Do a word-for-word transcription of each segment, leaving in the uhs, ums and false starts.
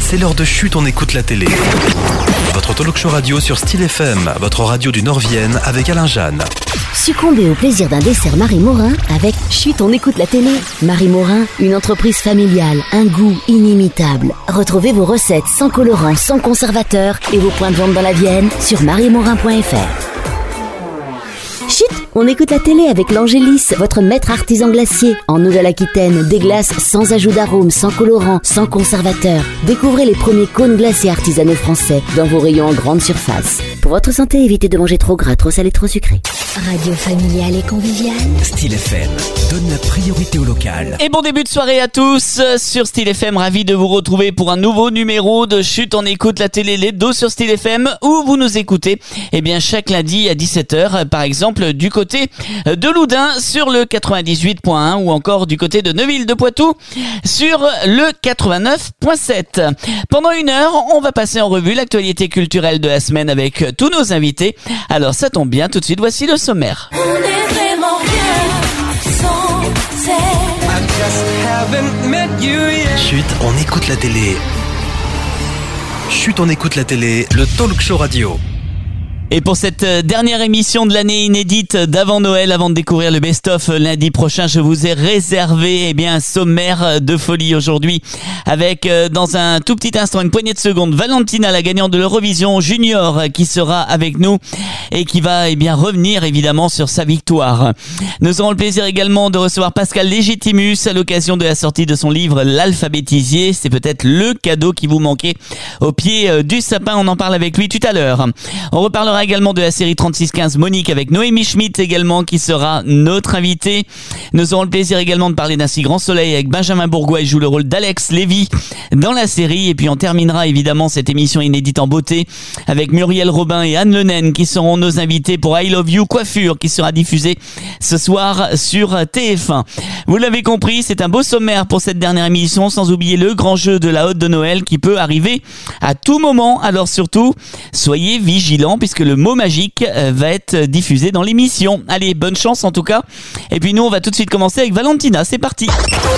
c'est l'heure de Chut, on écoute la télé. Votre talk show radio sur Style F M, votre radio du Nord-Vienne avec Alain Jeanne. Succombez au plaisir d'un dessert Marie Morin avec Chut, on écoute la télé. Marie Morin, une entreprise familiale, un goût inimitable. Retrouvez vos recettes sans colorant, sans conservateur et vos points de vente dans la Vienne sur marie morin point f r. Chut, on écoute la télé avec l'Angélis, votre maître artisan glacier. En Nouvelle-Aquitaine, des glaces sans ajout d'arôme, sans colorant, sans conservateur. Découvrez les premiers cônes glacés artisanaux français dans vos rayons en grande surface. Pour votre santé, évitez de manger trop gras, trop salé, trop sucré. Radio familiale et conviviale. Style F M donne la priorité au local. Et bon début de soirée à tous sur Style F M. Ravi de vous retrouver pour un nouveau numéro de Chut, on écoute la télé, les dos sur Style F M, où vous nous écoutez eh bien chaque lundi à dix-sept heures, par exemple du côté de Loudun sur le quatre-vingt-dix-huit point un ou encore du côté de Neuville de Poitou sur le quatre-vingt-neuf point sept. Pendant une heure, on va passer en revue l'actualité culturelle de la semaine avec tous nos invités. Alors ça tombe bien, tout de suite voici le sommaire. On est vraiment rien sans elle. Chut, on écoute la télé. Chut, on écoute la télé, le talk show radio. Et pour cette dernière émission de l'année inédite d'avant Noël, avant de découvrir le best-of lundi prochain, je vous ai réservé eh bien un sommaire de folie aujourd'hui avec dans un tout petit instant, une poignée de secondes, Valentina, la gagnante de l'Eurovision Junior, qui sera avec nous et qui va eh bien revenir évidemment sur sa victoire. Nous aurons le plaisir également de recevoir Pascal Légitimus à l'occasion de la sortie de son livre L'Alphabétisier. C'est peut-être le cadeau qui vous manquait au pied du sapin. On en parle avec lui tout à l'heure. On reparlera également de la série trente-six quinze Monique avec Noémie Schmidt également qui sera notre invité. Nous aurons le plaisir également de parler d'un si grand soleil avec Benjamin Bourgois. Il joue le rôle d'Alex Lévy dans la série. Et puis on terminera évidemment cette émission inédite en beauté avec Muriel Robin et Anne Lenaine qui seront nos invités pour I Love You Coiffure qui sera diffusée ce soir sur T F un. Vous l'avez compris, c'est un beau sommaire pour cette dernière émission, sans oublier le grand jeu de la Hotte de Noël qui peut arriver à tout moment. Alors surtout, soyez vigilants puisque le mot magique va être diffusé dans l'émission. Allez, bonne chance en tout cas. Et puis nous, on va tout de suite commencer avec Valentina. C'est parti.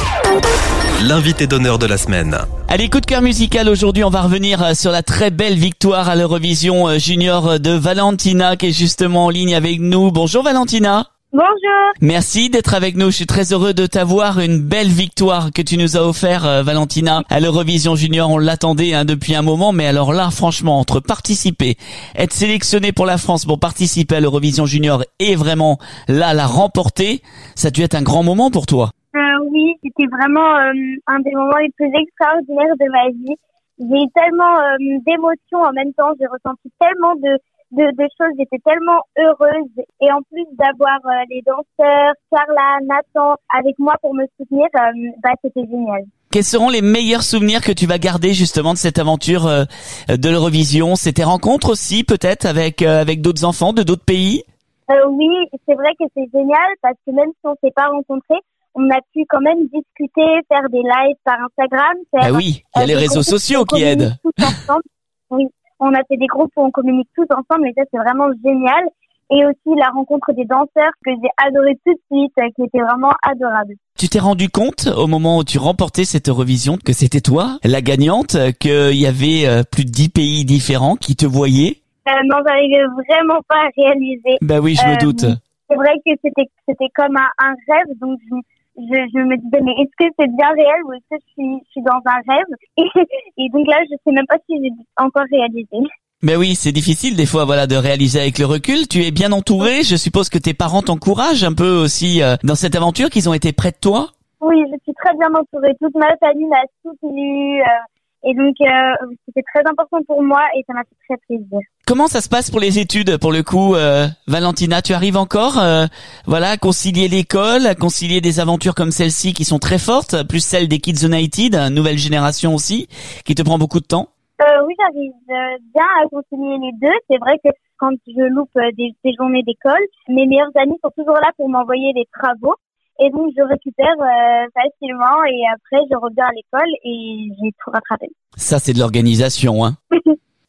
L'invité d'honneur de la semaine. Allez, coup de cœur musical. Aujourd'hui, on va revenir sur la très belle victoire à l'Eurovision Junior de Valentina qui est justement en ligne avec nous. Bonjour Valentina. Bonjour. Merci d'être avec nous. Je suis très heureux de t'avoir. Une belle victoire que tu nous as offert, euh, Valentina, à l'Eurovision Junior. On l'attendait hein, depuis un moment, mais alors là, franchement, entre participer, être sélectionné pour la France pour participer à l'Eurovision Junior et vraiment là la remporter, ça a dû être un grand moment pour toi. Euh, oui, c'était vraiment euh, un des moments les plus extraordinaires de ma vie. J'ai eu tellement euh, d'émotions en même temps. J'ai ressenti tellement de De, de choses, j'étais tellement heureuse et en plus d'avoir euh, les danseurs, Carla, Nathan avec moi pour me soutenir, euh, bah c'était génial. Quels seront les meilleurs souvenirs que tu vas garder justement de cette aventure euh, de l'Eurovision? C'est tes rencontres aussi peut-être avec euh, avec d'autres enfants de d'autres pays? euh, Oui, c'est vrai que c'est génial parce que même si on s'est pas rencontrés, on a pu quand même discuter, faire des lives par Instagram. Faire, ah oui, il y a euh, les réseaux sociaux qui aident. Tous ensemble. Oui. On a fait des groupes où on communique tous ensemble et ça c'est vraiment génial. Et aussi la rencontre des danseurs que j'ai adoré tout de suite, qui était vraiment adorable. Tu t'es rendu compte au moment où tu remportais cette Eurovision que c'était toi, la gagnante, qu'il y avait plus de dix pays différents qui te voyaient? euh, Non, j'arrivais vraiment pas à réaliser. Bah oui, je euh, me doute. C'est vrai que c'était c'était comme un, un rêve, donc je, je, je me disais mais est-ce que c'est bien réel ou est-ce que je suis, je suis dans un rêve et, et donc là, je sais même pas si j'ai encore réalisé. Mais oui, c'est difficile des fois, voilà, de réaliser avec le recul. Tu es bien entouré. Je suppose que tes parents t'encouragent un peu aussi euh, dans cette aventure, qu'ils ont été près de toi. Oui, je suis très bien entourée. Toute ma famille m'a soutenue. Euh, et donc, euh, c'était très important pour moi et ça m'a fait très plaisir. Comment ça se passe pour les études, pour le coup, euh, Valentina? Tu arrives encore euh, voilà, à concilier l'école, à concilier des aventures comme celle-ci qui sont très fortes, plus celle des Kids United, nouvelle génération aussi, qui te prend beaucoup de temps? Euh, oui, j'arrive euh, bien à concilier les deux. C'est vrai que quand je loupe euh, des, des journées d'école, mes meilleurs amis sont toujours là pour m'envoyer les travaux. Et donc, je récupère euh, facilement et après, je reviens à l'école et j'ai tout rattrapé. Ça, c'est de l'organisation, hein.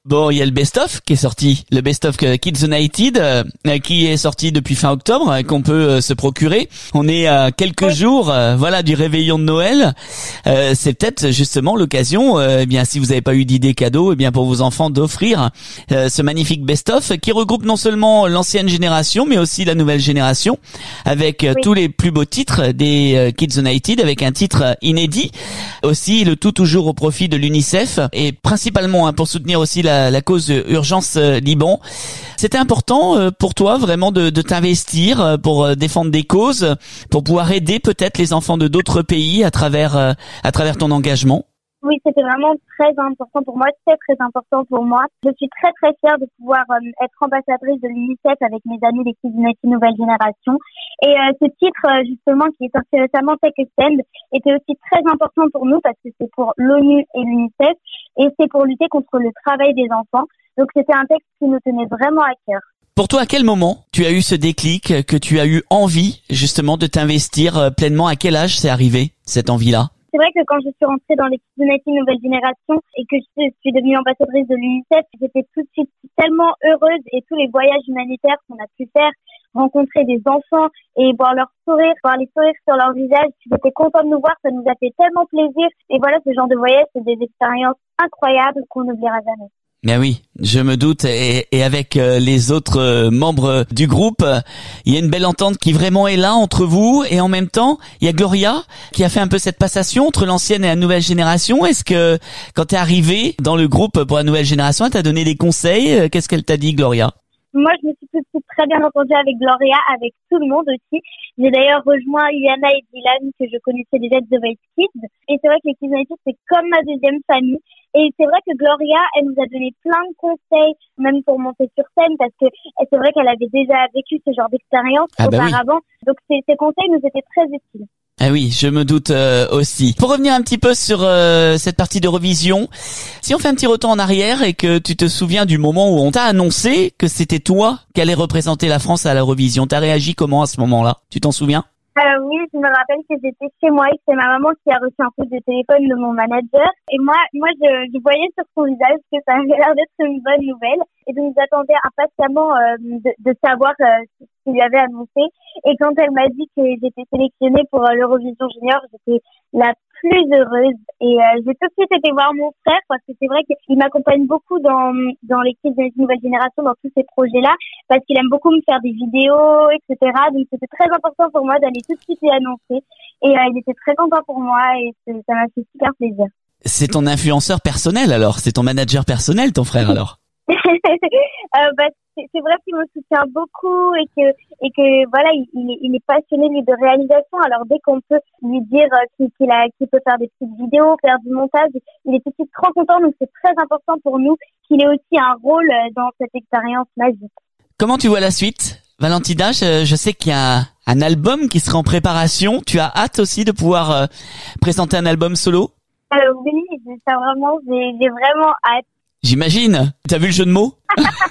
Bon, il y a le best-of qui est sorti, le best-of Kids United, euh, qui est sorti depuis fin octobre, euh, qu'on peut euh, se procurer. On est à quelques jours, euh, voilà, du réveillon de Noël. Euh, c'est peut-être justement l'occasion, euh, eh bien, si vous n'avez pas eu d'idée cadeau, eh bien, pour vos enfants, d'offrir euh, ce magnifique best-of qui regroupe non seulement l'ancienne génération, mais aussi la nouvelle génération, avec euh, Oui. tous les plus beaux titres des euh, Kids United, avec un titre inédit. Aussi, le tout toujours au profit de l'UNICEF et principalement hein, pour soutenir aussi la la cause Urgence euh, Liban. C'était important euh, pour toi vraiment de, de t'investir euh, pour euh, défendre des causes, pour pouvoir aider peut-être les enfants de d'autres pays à travers euh, à travers ton engagement. Oui, c'était vraiment très important pour moi, c'est très important pour moi. Je suis très très fière de pouvoir euh, être ambassadrice de l'UNICEF avec mes amis des Kids United Nouvelle Génération. Et euh, ce titre, euh, justement, qui est sorti récemment, Take a Stand, était aussi très important pour nous parce que c'est pour l'ONU et l'UNICEF et c'est pour lutter contre le travail des enfants. Donc c'était un texte qui nous tenait vraiment à cœur. Pour toi, à quel moment tu as eu ce déclic, que tu as eu envie justement de t'investir euh, pleinement? À quel âge c'est arrivé, cette envie-là? C'est vrai que quand je suis rentrée dans les Kids United Nouvelle Génération et que je suis devenue ambassadrice de l'UNICEF, j'étais tout de suite tellement heureuse et tous les voyages humanitaires qu'on a pu faire, rencontrer des enfants et voir leur sourire, voir les sourires sur leur visage, j'étais contente de nous voir, ça nous a fait tellement plaisir. Et voilà, ce genre de voyage, c'est des expériences incroyables qu'on n'oubliera jamais. Ben oui, je me doute, et, et avec euh, les autres euh, membres du groupe, euh, il y a une belle entente qui vraiment est là entre vous, et en même temps, il y a Gloria qui a fait un peu cette passation entre l'ancienne et la nouvelle génération. Est-ce que quand t'es arrivée dans le groupe pour la nouvelle génération, elle t'a donné des conseils? Qu'est-ce qu'elle t'a dit, Gloria? Moi, je me suis tout de suite très bien entendue avec Gloria, avec tout le monde aussi. J'ai d'ailleurs rejoint Yana et Dylan, que je connaissais déjà de The Voice Kids. Et c'est vrai que les Kids United, c'est comme ma deuxième famille. Et c'est vrai que Gloria, elle nous a donné plein de conseils, même pour monter sur scène, parce que c'est vrai qu'elle avait déjà vécu ce genre d'expérience ah bah auparavant. Oui. Donc ces, ces conseils nous étaient très utiles. Ah oui, je me doute euh, aussi. Pour revenir un petit peu sur euh, cette partie d'Eurovision, si on fait un petit retour en arrière et que tu te souviens du moment où on t'a annoncé que c'était toi qui allais représenter la France à l'Eurovision, t'as réagi comment à ce moment-là? Tu t'en souviens? Euh, oui, je me rappelle que j'étais chez moi et que c'est ma maman qui a reçu un coup de téléphone de mon manager. Et moi, moi, je, je voyais sur son visage que ça avait l'air d'être une bonne nouvelle. Et donc, j'attendais impatiemment euh, de, de savoir euh, ce qu'il lui avait annoncé. Et quand elle m'a dit que j'étais sélectionnée pour euh, l'Eurovision Junior, j'étais la plus heureuse. Et euh, j'ai tout de suite été voir mon frère parce que c'est vrai qu'il m'accompagne beaucoup dans dans les Kids de Nouvelle Génération, dans tous ces projets-là, parce qu'il aime beaucoup me faire des vidéos, et cetera. Donc c'était très important pour moi d'aller tout de suite lui annoncer. Et euh, il était très content pour moi et ça m'a fait super plaisir. C'est ton influenceur personnel alors? C'est ton manager personnel, ton frère alors? euh, bah, c'est, c'est vrai qu'il me soutient beaucoup et que et que voilà, il, il, est, il est passionné lui de réalisation. Alors dès qu'on peut lui dire qu'il, qu'il a qu'il peut faire des petites vidéos, faire du montage, il est tout de suite trop content. Donc c'est très important pour nous qu'il ait aussi un rôle dans cette expérience magique. Comment tu vois la suite, Valentina? Je, je sais qu'il y a un, un album qui sera en préparation. Tu as hâte aussi de pouvoir euh, présenter un album solo? Euh, oui, ça vraiment, j'ai, j'ai vraiment hâte. J'imagine. T'as vu le jeu de mots?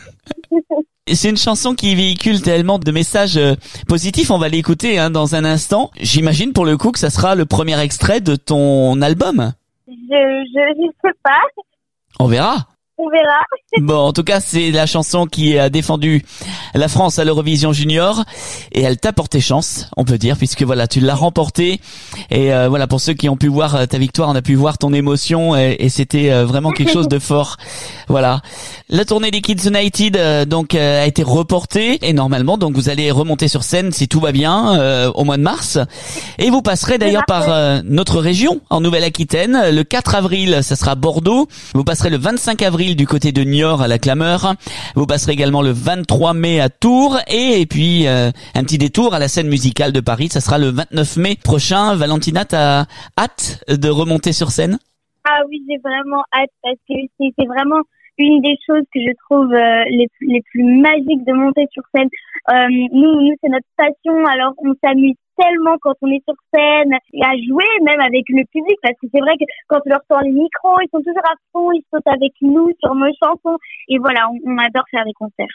C'est une chanson qui véhicule tellement de messages euh, positifs. On va l'écouter hein, dans un instant. J'imagine pour le coup que ça sera le premier extrait de ton album. Je, je, je sais pas. On verra. On verra. Bon, en tout cas, c'est la chanson qui a défendu la France à l'Eurovision Junior et elle t'a porté chance, on peut dire, puisque voilà, tu l'as remportée. Et euh, voilà, pour ceux qui ont pu voir ta victoire, on a pu voir ton émotion et, et c'était euh, vraiment quelque chose de fort. Voilà. La tournée des Kids United euh, donc euh, a été reportée et normalement, donc vous allez remonter sur scène si tout va bien euh, au mois de mars. Et vous passerez d'ailleurs par euh, notre région en Nouvelle-Aquitaine. Le quatre avril, ça sera Bordeaux. Vous passerez le vingt-cinq avril du côté de Niort à la Clameur. Vous passerez également le vingt-trois mai à Tours et, et puis euh, un petit détour à la scène musicale de Paris. Ça sera le vingt-neuf mai prochain. Valentina, t'as hâte de remonter sur scène? Ah oui, j'ai vraiment hâte parce que c'est, c'est vraiment une des choses que je trouve euh, les, les plus magiques de monter sur scène. Euh, nous, nous, c'est notre passion, alors on s'amuse tellement quand on est sur scène et à jouer même avec le public parce que c'est vrai que quand on leur tend les micros, ils sont toujours à fond, ils sautent avec nous sur nos chansons et voilà, on, on adore faire des concerts.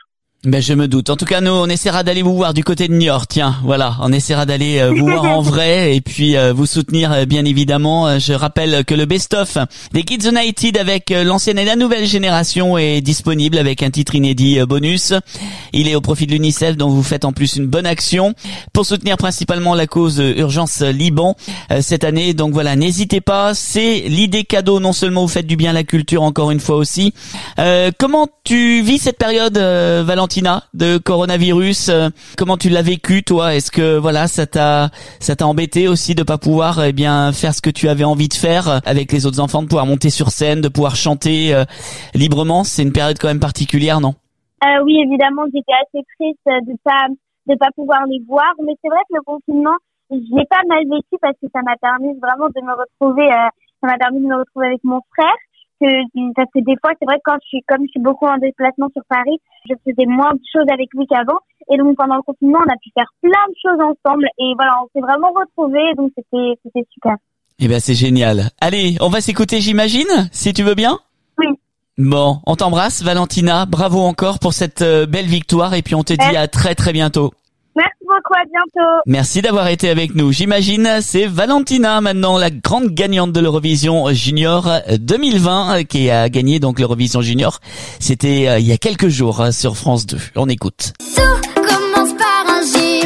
Ben je me doute. En tout cas, nous on essaiera d'aller vous voir du côté de Niort. Tiens, voilà, on essaiera d'aller euh, vous voir en vrai et puis euh, vous soutenir euh, bien évidemment. Euh, je rappelle que le best-of des Kids United avec euh, l'ancienne et la nouvelle génération est disponible avec un titre inédit euh, bonus. Il est au profit de l'UNICEF, dont vous faites en plus une bonne action pour soutenir principalement la cause euh, Urgence Liban euh, cette année. Donc voilà, n'hésitez pas. C'est l'idée cadeau. Non seulement vous faites du bien à la culture, encore une fois aussi. Euh, comment tu vis cette période, euh, Valentina, de coronavirus? euh, Comment tu l'as vécu, toi? Est-ce que voilà, ça t'a ça t'a embêté aussi de pas pouvoir eh bien faire ce que tu avais envie de faire avec les autres enfants, de pouvoir monter sur scène, de pouvoir chanter euh, librement? C'est une période quand même particulière, non? Euh, oui, évidemment, j'étais assez triste de pas de pas pouvoir les voir, mais c'est vrai que le confinement, je l'ai pas mal vécu parce que ça m'a permis vraiment de me retrouver, euh, ça m'a permis de me retrouver avec mon frère. Que, parce que des fois, c'est vrai que quand je suis, comme je suis beaucoup en déplacement sur Paris, je faisais moins de choses avec lui qu'avant. Et donc, pendant le confinement, on a pu faire plein de choses ensemble. Et voilà, on s'est vraiment retrouvés. Donc, c'était, c'était super. Eh ben, c'est génial. Allez, on va s'écouter, j'imagine, si tu veux bien? Oui. Bon, on t'embrasse, Valentina. Bravo encore pour cette euh, belle victoire. Et puis, on te dit à très, très bientôt. Merci beaucoup, à bientôt. Merci d'avoir été avec nous. J'imagine, c'est Valentina maintenant, la grande gagnante de l'Eurovision Junior deux mille vingt, qui a gagné donc l'Eurovision Junior. C'était euh, il y a quelques jours euh, sur France deux. On écoute. Tout commence par un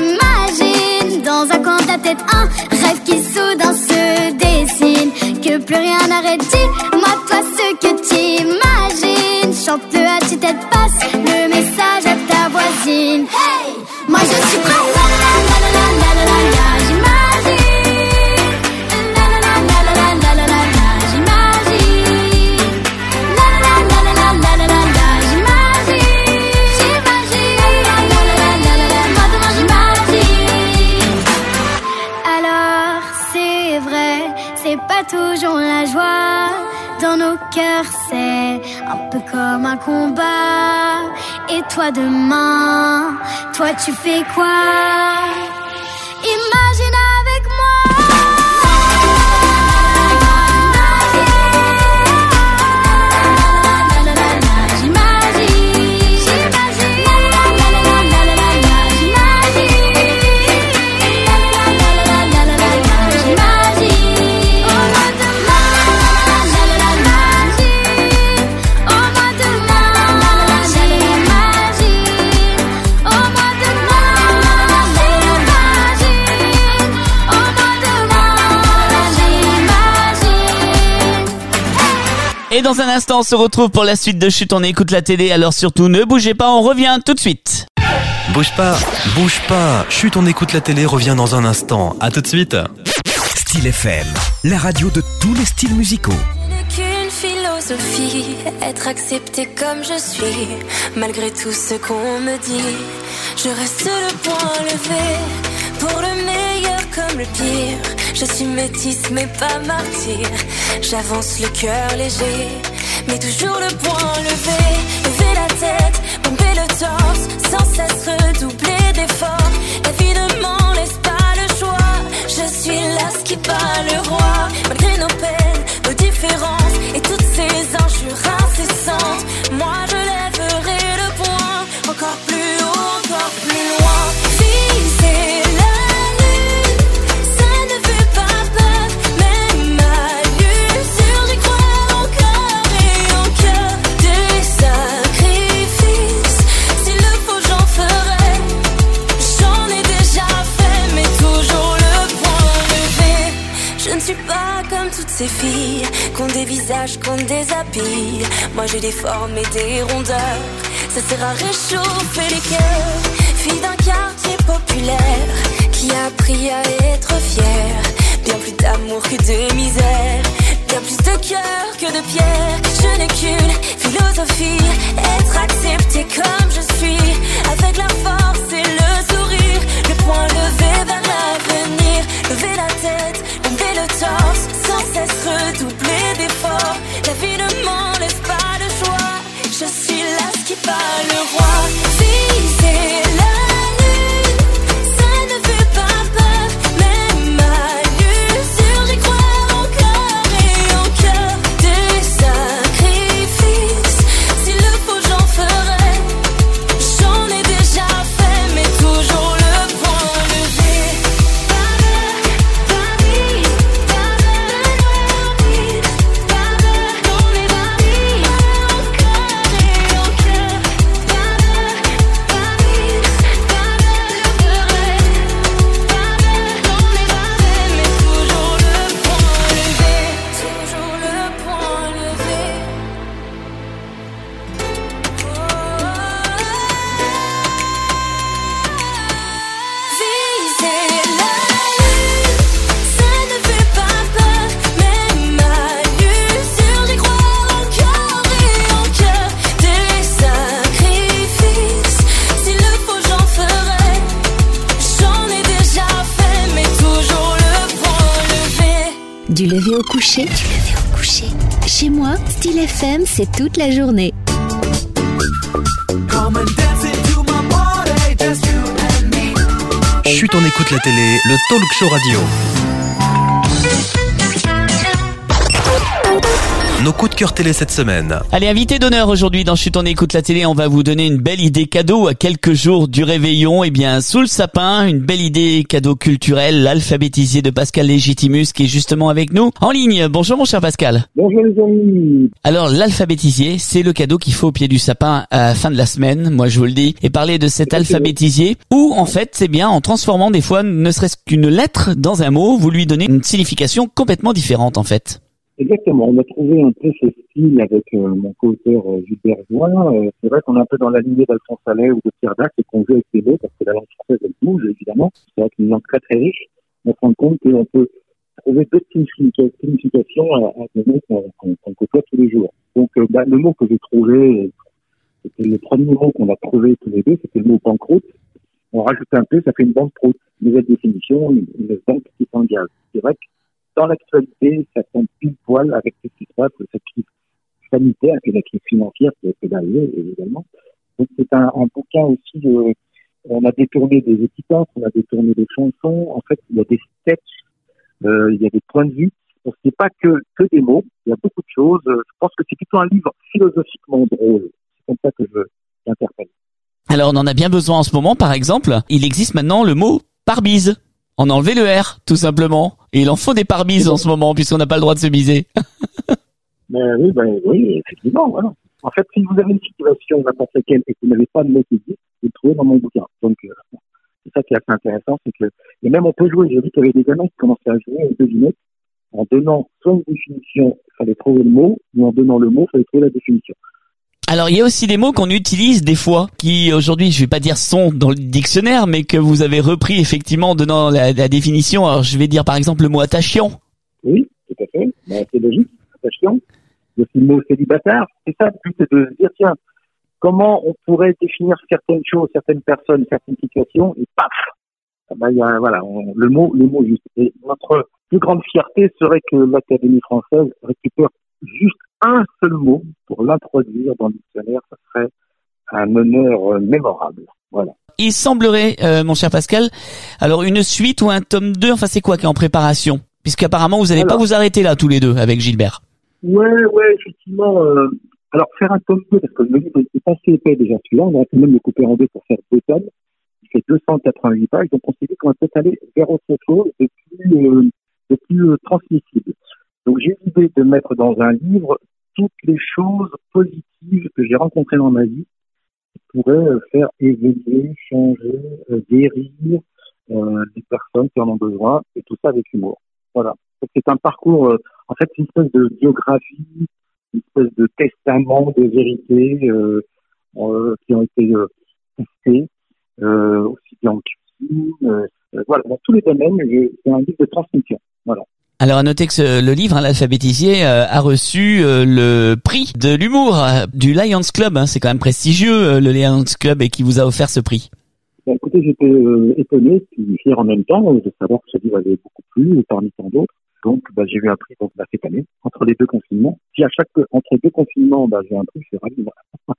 j'imagine, dans un coin de ta tête, un rêve qui soudain se dessine, que plus rien n'arrête. Dis-moi toi ce que t'imagines, chante-le à tu tête, passe le message à ta voisine. Hey, moi je suis prête. La la la la la la la la, j'imagine. La la la la la la la la la, j'imagine. La la la la la la la la la, j'imagine. J'imagine. La la la la la la, moi demain j'imagine. Alors c'est vrai, c'est pas toujours la joie. Dans nos cœurs c'est un peu comme un combat. Et toi demain, toi tu fais quoi? Imagine avec moi. Et dans un instant, on se retrouve pour la suite de Chut, on écoute la télé, alors surtout ne bougez pas, on revient tout de suite. Bouge pas, bouge pas. Chut, on écoute la télé, revient dans un instant. À tout de suite. Style F M, la radio de tous les styles musicaux. Qu'une philosophie, être accepté comme je suis, malgré tout ce qu'on me dit. Je reste le poing levé, pour le meilleur comme le pire. Je suis métisse mais pas martyr. J'avance le cœur léger, mais toujours le poing levé. Lever la tête, bomber le torse, sans cesse redoubler d'efforts. La vie ne m'en laisse pas le choix. Je suis là ce qui bat le roi. Malgré nos peines, nos différences et toutes ces injures incessantes, moi je lèverai le poing encore plus haut, encore plus loin. Viser la lune, ça ne fait pas peur, même à l'usure, j'y crois encore et encore. Des sacrifices, s'il le faut j'en ferai. J'en ai déjà fait, mais toujours le point levé. Je ne suis pas comme toutes ces filles qu'ont des visages, qu'ont des habits. Moi j'ai des formes et des rondeurs, ça sert à réchauffer les cœurs. Fille d'un quartier populaire qui a appris à être fière. Bien plus d'amour que de misère, bien plus de cœur que de pierre. Je n'ai qu'une philosophie, être accepté comme je suis, avec la force et le sourire, le poing levé vers l'avenir. Lever la tête, lever le torse, sans cesse redoubler d'efforts. La vie ne m'en laisse pas le choix. Je suis là ce qui bat le roi. Viser la lune, ça ne fait pas peur, même à l'usure, j'y crois encore et encore. Des sacrifices, s'il le faut j'en ferai. J'en ai lever au coucher, du lever au coucher. Chez moi, Style F M, c'est toute la journée. Chut, on écoute la télé, le talk show radio. Nos coups de cœur télé cette semaine. Allez, invité d'honneur aujourd'hui dans Chut, on écoute la télé, on va vous donner une belle idée cadeau à quelques jours du réveillon. Eh bien, sous le sapin, une belle idée cadeau culturel, l'alphabétisier de Pascal Légitimus qui est justement avec nous en ligne. Bonjour mon cher Pascal. Bonjour les amis. Alors, l'alphabétisier, c'est le cadeau qu'il faut au pied du sapin à la fin de la semaine, moi je vous le dis. Et parler de cet alphabétisier où, en fait, c'est bien en transformant des fois, ne serait-ce qu'une lettre dans un mot, vous lui donnez une signification complètement différente en fait. Exactement, on a trouvé un peu ce style avec euh, mon co-auteur euh, Gilbert Join. Euh, c'est vrai qu'on est un peu dans la lignée d'Alphonse Allais ou de Pierre Dac et qu'on joue avec les mots parce que la langue française elle bouge évidemment. C'est vrai qu'une langue très très riche. On se rend compte qu'on peut trouver d'autres significations à, à des mots qu'on, qu'on, qu'on côtoie tous les jours. Donc euh, bah, le mot que j'ai trouvé, c'était le premier mot qu'on a trouvé tous les deux, c'était le mot banqueroute. On rajoute un peu, ça fait une banqueroute. Nouvelle définition, une, une banque qui s'engage. C'est vrai que dans l'actualité, ça tombe pile poil avec ce qui se passe, cette crise sanitaire et la crise financière qui a été arrivée, évidemment. Donc c'est un, un bouquin aussi, euh, on a détourné des épithètes, on a détourné des chansons, en fait il y a des sketchs, euh, il y a des points de vue, donc c'est pas que, que des mots, il y a beaucoup de choses, je pense que c'est plutôt un livre philosophiquement drôle, c'est comme ça que je l'interprète. Alors on en a bien besoin en ce moment, par exemple, il existe maintenant le mot pare-bise. On a enlevé le R, tout simplement. Et il en faut des pare-bises en ce moment, puisqu'on n'a pas le droit de se biser. Ben oui, ben oui, effectivement, voilà. En fait, si vous avez une situation, n'importe laquelle, et que vous n'avez pas de mot qui existe, vous le trouvez dans mon bouquin. Donc, euh, c'est ça qui est assez intéressant, c'est que, et même on peut jouer, j'ai vu qu'il y avait des gamins qui commençaient à jouer aux devinettes, en donnant soit une définition, il fallait trouver le mot, ou en donnant le mot, il fallait trouver la définition. Alors, il y a aussi des mots qu'on utilise des fois, qui aujourd'hui, je vais pas dire sont dans le dictionnaire, mais que vous avez repris effectivement en donnant la, la définition. Alors, je vais dire par exemple le mot attachant. Oui, tout à fait. Ben, c'est logique, attachant. Il y a aussi le mot célibataire. C'est ça, le but, c'est de se dire, tiens, comment on pourrait définir certaines choses, certaines personnes, certaines situations, et paf! Ben, il y a, voilà, on, le mot, le mot juste. Et notre plus grande fierté serait que l'Académie française récupère juste un seul mot pour l'introduire dans le dictionnaire, ça serait un honneur euh, mémorable. Voilà. Il semblerait, euh, mon cher Pascal, alors une suite ou un tome deux, enfin c'est quoi qui est en préparation? Puisqu'apparemment vous n'allez pas vous arrêter là tous les deux avec Gilbert. Ouais, ouais, effectivement. Euh, alors faire un tome deux, parce que le livre est assez épais déjà celui-là, on aurait pu même le couper en deux pour faire deux tomes. Il fait deux cent quatre-vingt-huit pages, donc on s'est dit qu'on va peut-être aller vers autre chose de plus, euh, de plus euh, transmissible. Donc j'ai l'idée de mettre dans un livre toutes les choses positives que j'ai rencontrées dans ma vie qui pourraient euh, faire évoluer, changer, euh, guérir euh, les personnes qui en ont besoin, et tout ça avec humour. Voilà. Donc, c'est un parcours, euh, en fait, c'est une espèce de biographie, une espèce de testament de vérités euh, euh, qui ont été euh, testées, euh, aussi bien en cuisine, euh, euh, voilà, dans tous les domaines, c'est un livre de transmission. Voilà. Alors à noter que ce, le livre, hein, l'alphabétisier, euh, a reçu euh, le prix de l'humour euh, du Lions Club. Hein, c'est quand même prestigieux euh, le Lions Club et qui vous a offert ce prix. Ben, écoutez, j'étais euh, étonné, puis fier en même temps de savoir que ce livre avait beaucoup plu parmi tant d'autres. Donc ben, j'ai eu un prix donc, ben, cette année entre les deux confinements. Si à chaque entre deux confinements, ben, j'ai un prix, je suis ravi.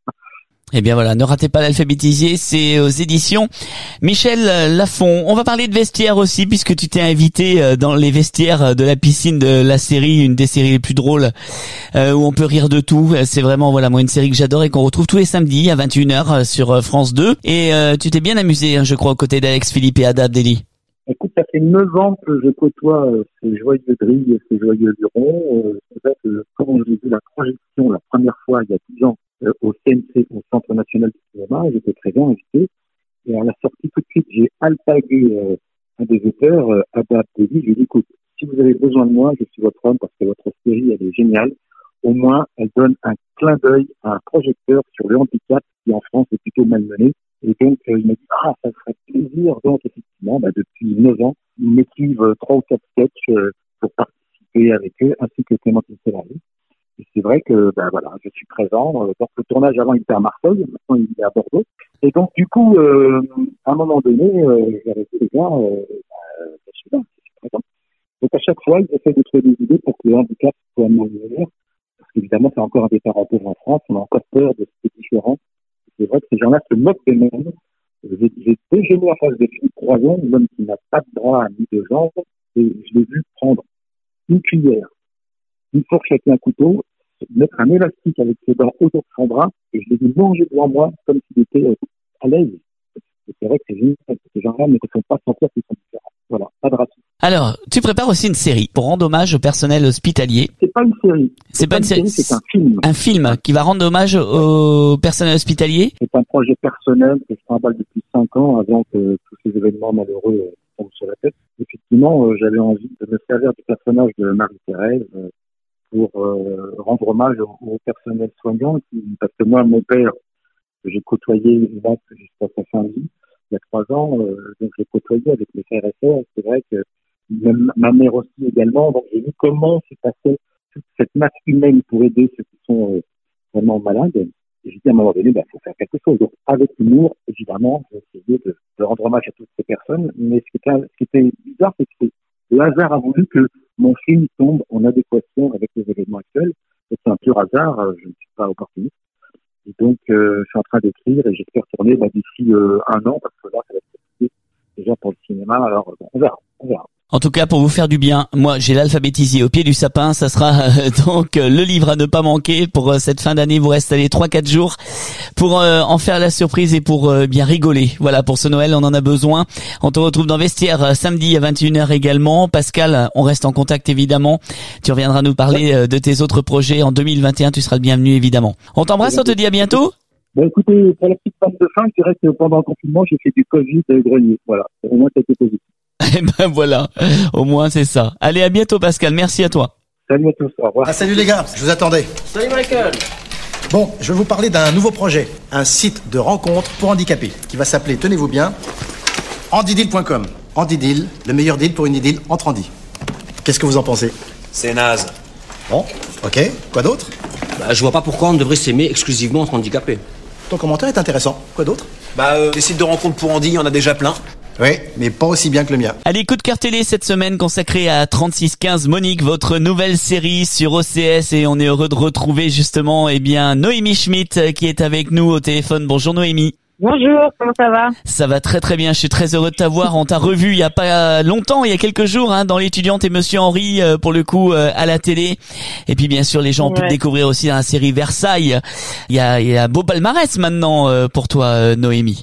Eh bien voilà, ne ratez pas l'alphabétisier, c'est aux éditions Michel Lafon. On va parler de vestiaire aussi, puisque tu t'es invité dans les vestiaires de la piscine de la série, une des séries les plus drôles, euh, où on peut rire de tout. C'est vraiment, voilà, moi, une série que j'adore et qu'on retrouve tous les samedis à vingt et une heures sur France deux. Et euh, tu t'es bien amusé, hein, je crois, aux côtés d'Alex Philippe et Ada Abdelli. Écoute, ça fait neuf ans que je côtoie euh, ces joyeux grilles, ces joyeux lurons. Euh, c'est vrai que quand j'ai vu la projection la première fois, il y a dix ans, euh, au C N C, au Centre National du Cinéma, j'étais très bien invité. Et à la sortie, tout de suite, j'ai alpagué euh, un des auteurs, euh, Ada Abdelli. Je lui ai dit, écoute, si vous avez besoin de moi, je suis votre homme parce que votre série, elle est géniale. Au moins, elle donne un clin d'œil à un projecteur sur le handicap qui, en France, est plutôt malmené. Et donc, euh, il m'a dit, ah, ça ferait plaisir. Donc, effectivement, bah, depuis neuf ans, ils m'écrivent euh, trois ou quatre sketchs euh, pour participer avec eux, ainsi que Clémentine Célari. Et c'est vrai que, bah, voilà, je suis présent. Euh, donc, le tournage avant, il était à Marseille. Maintenant, il est à Bordeaux. Et donc, du coup, euh, à un moment donné, euh, j'ai arrêté les gars, euh, bah, je suis là, je suis présent. Donc à chaque fois, ils essaient de trouver des idées pour que le handicap soit moins mineur. Parce qu'évidemment, c'est encore un des parents pauvres en France, on a encore peur de ce qui est différent. C'est vrai que ces gens-là se moquent d'eux-mêmes. J'ai, j'ai déjeuné en face de filles croyantes, un homme qui n'a pas de bras ni de jambes, et je l'ai vu prendre une cuillère, une fourchette et un couteau, mettre un élastique avec ses dents autour de son bras, et je l'ai vu manger devant moi comme s'il était à l'aise. Et c'est vrai que c'est génial, ces gens-là ne se font pas sentir qu'ils sont différents. Voilà, pas de racisme. Alors, tu prépares aussi une série pour rendre hommage au personnel hospitalier. C'est pas une série. C'est, c'est pas, pas une série, série, c'est un film. Un film qui va rendre hommage au personnel hospitalier. C'est un projet personnel que je travaille depuis cinq ans avant que tous ces événements malheureux tombent sur la tête. Effectivement, euh, j'avais envie de me servir du personnage de Marie-Thérèse euh, pour euh, rendre hommage au, au personnel soignant. Qui, parce que moi, mon père, que j'ai côtoyé là jusqu'à sa fin de vie, il y a trois ans, euh, donc j'ai côtoyé avec mes frères et sœurs. C'est vrai que même ma mère aussi également. Donc j'ai vu comment s'est passée toute cette masse humaine pour aider ceux qui sont euh, vraiment malades. Et j'ai dit à un moment donné, bah, faut faire quelque chose. Donc avec humour, évidemment, j'ai essayé de, de rendre hommage à toutes ces personnes. Mais ce qui était, ce qui était bizarre, c'est que le hasard a voulu que mon film tombe en adéquation avec les événements actuels. Et c'est un pur hasard. Je ne suis pas opportuniste. Et donc, euh, je suis en train d'écrire et j'espère tourner bah, d'ici euh, un an, parce que là, ça va être compliqué déjà pour le cinéma. Alors, bon, on verra, on verra. En tout cas, pour vous faire du bien, moi j'ai l'alphabétisé au pied du sapin. Ça sera euh, donc euh, le livre à ne pas manquer pour euh, cette fin d'année. Vous restez allés trois quatre jours pour euh, en faire la surprise et pour euh, bien rigoler. Voilà, pour ce Noël, on en a besoin. On te retrouve dans Vestiaire euh, samedi à vingt et une heures également. Pascal, on reste en contact évidemment. Tu reviendras nous parler euh, de tes autres projets en deux mille vingt et un. Tu seras le bienvenu évidemment. On t'embrasse, on te dit à bientôt. Bon, écoutez, pour la petite femme de fin, je dirais que pendant le confinement, j'ai fait du Covid et grenier. Voilà, au moins ça a été positif. Eh ben voilà, au moins c'est ça. Allez, à bientôt Pascal, merci à toi. Salut à tous, au revoir. Ah, salut les gars, je vous attendais. Salut Michael. Bon, je vais vous parler d'un nouveau projet, un site de rencontre pour handicapés, qui va s'appeler, tenez-vous bien, handideal point com. Handideal, le meilleur deal pour une idylle entre Andy. Qu'est-ce que vous en pensez? C'est naze. Bon, ok, quoi d'autre? Bah, je vois pas pourquoi on devrait s'aimer exclusivement entre handicapés. Ton commentaire est intéressant, quoi d'autre? Bah, euh, les sites de rencontre pour Andy, il y en a déjà plein. Oui, mais pas aussi bien que le mien. Allez, coup de cœur télé cette semaine consacrée à trente-six quinze Monique, votre nouvelle série sur O C S, et on est heureux de retrouver justement, eh bien, Noémie Schmidt qui est avec nous au téléphone. Bonjour Noémie. Bonjour, comment ça va? Ça va très très bien, je suis très heureux de t'avoir. On t'a revu il y a pas longtemps, il y a quelques jours, hein, dans l'étudiante et Monsieur Henry, euh, pour le coup, euh, à la télé. Et puis bien sûr, les gens ont pu te découvrir aussi dans la série Versailles. Il y a, il y a un beau palmarès maintenant euh, pour toi, euh, Noémie.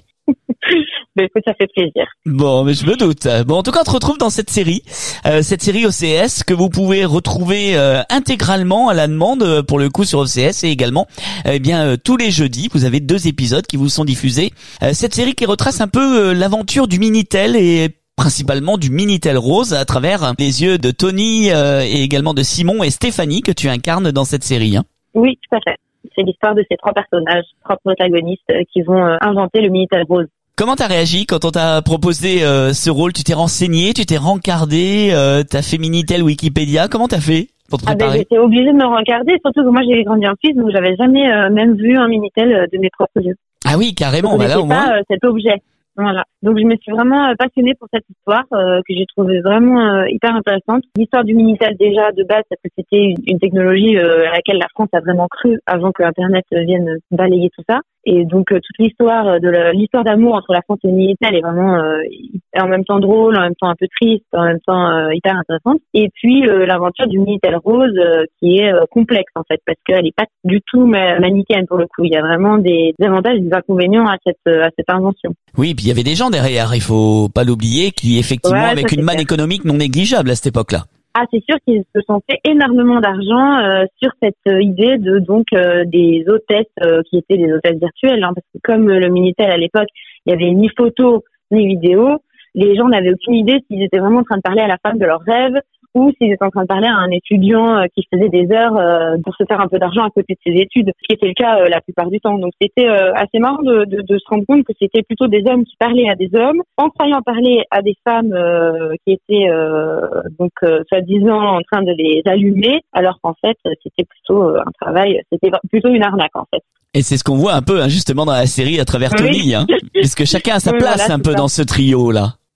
Ben écoute, ça fait plaisir. Bon, mais je me doute. Bon, en tout cas, on te retrouve dans cette série, euh, cette série O C S que vous pouvez retrouver euh, intégralement à la demande, euh, pour le coup, sur O C S, et également, eh bien, euh, tous les jeudis, vous avez deux épisodes qui vous sont diffusés. Euh, cette série qui retrace un peu euh, l'aventure du Minitel et principalement du Minitel Rose à travers les yeux de Tony euh, et également de Simon et Stéphanie que tu incarnes dans cette série. Hein. Oui, tout à fait. C'est l'histoire de ces trois personnages, trois protagonistes euh, qui vont euh, inventer le Minitel Rose. Comment t'as réagi quand on t'a proposé euh, ce rôle? Tu t'es renseigné, tu t'es rencardé, euh, t'as fait Minitel Wikipédia. Comment t'as fait pour te préparer? Ah ben, j'étais obligée de me rencarder, surtout que moi j'ai grandi en Suisse, donc j'avais jamais euh, même vu un Minitel de mes propres yeux. Ah oui, carrément. Je bah là, au moins. pas euh, cet objet. Voilà. Donc je me suis vraiment euh, passionnée pour cette histoire euh, que j'ai trouvée vraiment euh, hyper intéressante. L'histoire du Minitel déjà de base, parce que c'était une, une technologie euh, à laquelle la France a vraiment cru avant que Internet euh, vienne balayer tout ça. Et donc euh, toute l'histoire de la, l'histoire d'amour entre la France et le Minitel est vraiment euh, en même temps drôle, en même temps un peu triste, en même temps euh, hyper intéressante. Et puis euh, l'aventure du Minitel Rose euh, qui est euh, complexe en fait, parce qu'elle est pas du tout manichéenne pour le coup. Il y a vraiment des, des avantages et des inconvénients à cette à cette invention. Oui, puis il y avait des gens derrière, il faut pas l'oublier, qui effectivement ouais, avec une manne économique non négligeable à cette époque-là. Ah, c'est sûr qu'ils se sont fait énormément d'argent euh, sur cette euh, idée de donc euh, des hôtesses euh, qui étaient des hôtesses virtuelles, hein, parce que comme euh, le Minitel à l'époque, il y avait ni photo ni vidéo, les gens n'avaient aucune idée s'ils étaient vraiment en train de parler à la femme de leurs rêves ou s'ils étaient en train de parler à un étudiant euh, qui faisait des heures euh, pour se faire un peu d'argent à côté de ses études, ce qui était le cas euh, la plupart du temps. Donc c'était euh, assez marrant de, de, de se rendre compte que c'était plutôt des hommes qui parlaient à des hommes, en croyant parler à des femmes euh, qui étaient euh, donc euh, soi-disant en train de les allumer, alors qu'en fait c'était plutôt euh, un travail, c'était plutôt une arnaque en fait. Et c'est ce qu'on voit un peu hein, justement dans la série à travers Tony, oui. hein, puisque chacun a sa place voilà, un peu ça. Dans ce trio là.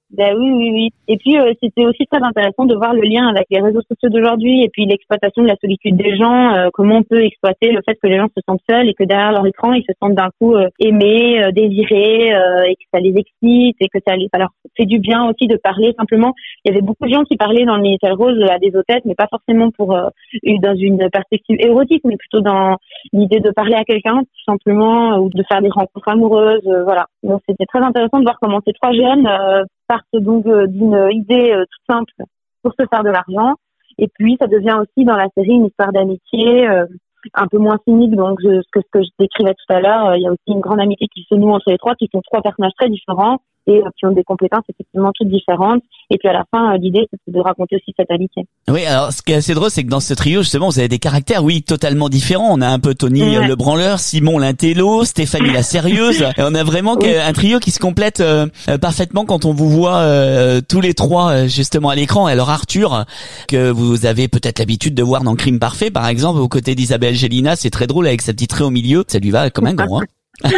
Ben oui, oui, oui. Et puis euh, c'était aussi très intéressant de voir le lien avec les réseaux sociaux d'aujourd'hui et puis l'exploitation de la solitude des gens, euh, comment on peut exploiter le fait que les gens se sentent seuls et que derrière leur écran ils se sentent d'un coup euh, aimés, euh, désirés euh, et que ça les excite et que ça, les, ça leur fait du bien aussi de parler simplement. Il y avait beaucoup de gens qui parlaient dans le Minitel Rose à des hôtesses, mais pas forcément pour euh, dans une perspective érotique, mais plutôt dans l'idée de parler à quelqu'un tout simplement euh, ou de faire des rencontres amoureuses, euh, voilà. Donc c'était très intéressant de voir comment ces trois jeunes euh, partent donc euh, d'une idée euh, toute simple pour se faire de l'argent, et puis ça devient aussi dans la série une histoire d'amitié euh, un peu moins cynique, donc je, ce que ce que je décrivais tout à l'heure. Euh, il y a aussi une grande amitié qui se noue entre les trois, qui sont trois personnages très différents et euh, qui ont des compétences effectivement toutes différentes. Et puis à la fin, euh, l'idée c'est de raconter aussi cette amitié. Oui, alors ce qui est assez drôle, c'est que dans ce trio, justement, vous avez des caractères, oui, totalement différents. On a un peu Tony ouais. le branleur, Simon l'intello, Stéphanie la sérieuse. Et on a vraiment oui. un trio qui se complète euh, parfaitement quand on vous voit euh, tous les trois euh, justement à l'écran. Alors Arthur, que vous avez peut-être l'habitude de voir dans Crime Parfait, par exemple, aux côtés d'Isabelle Gélina, c'est très drôle avec sa petite raie au milieu. Ça lui va comme un gant, hein.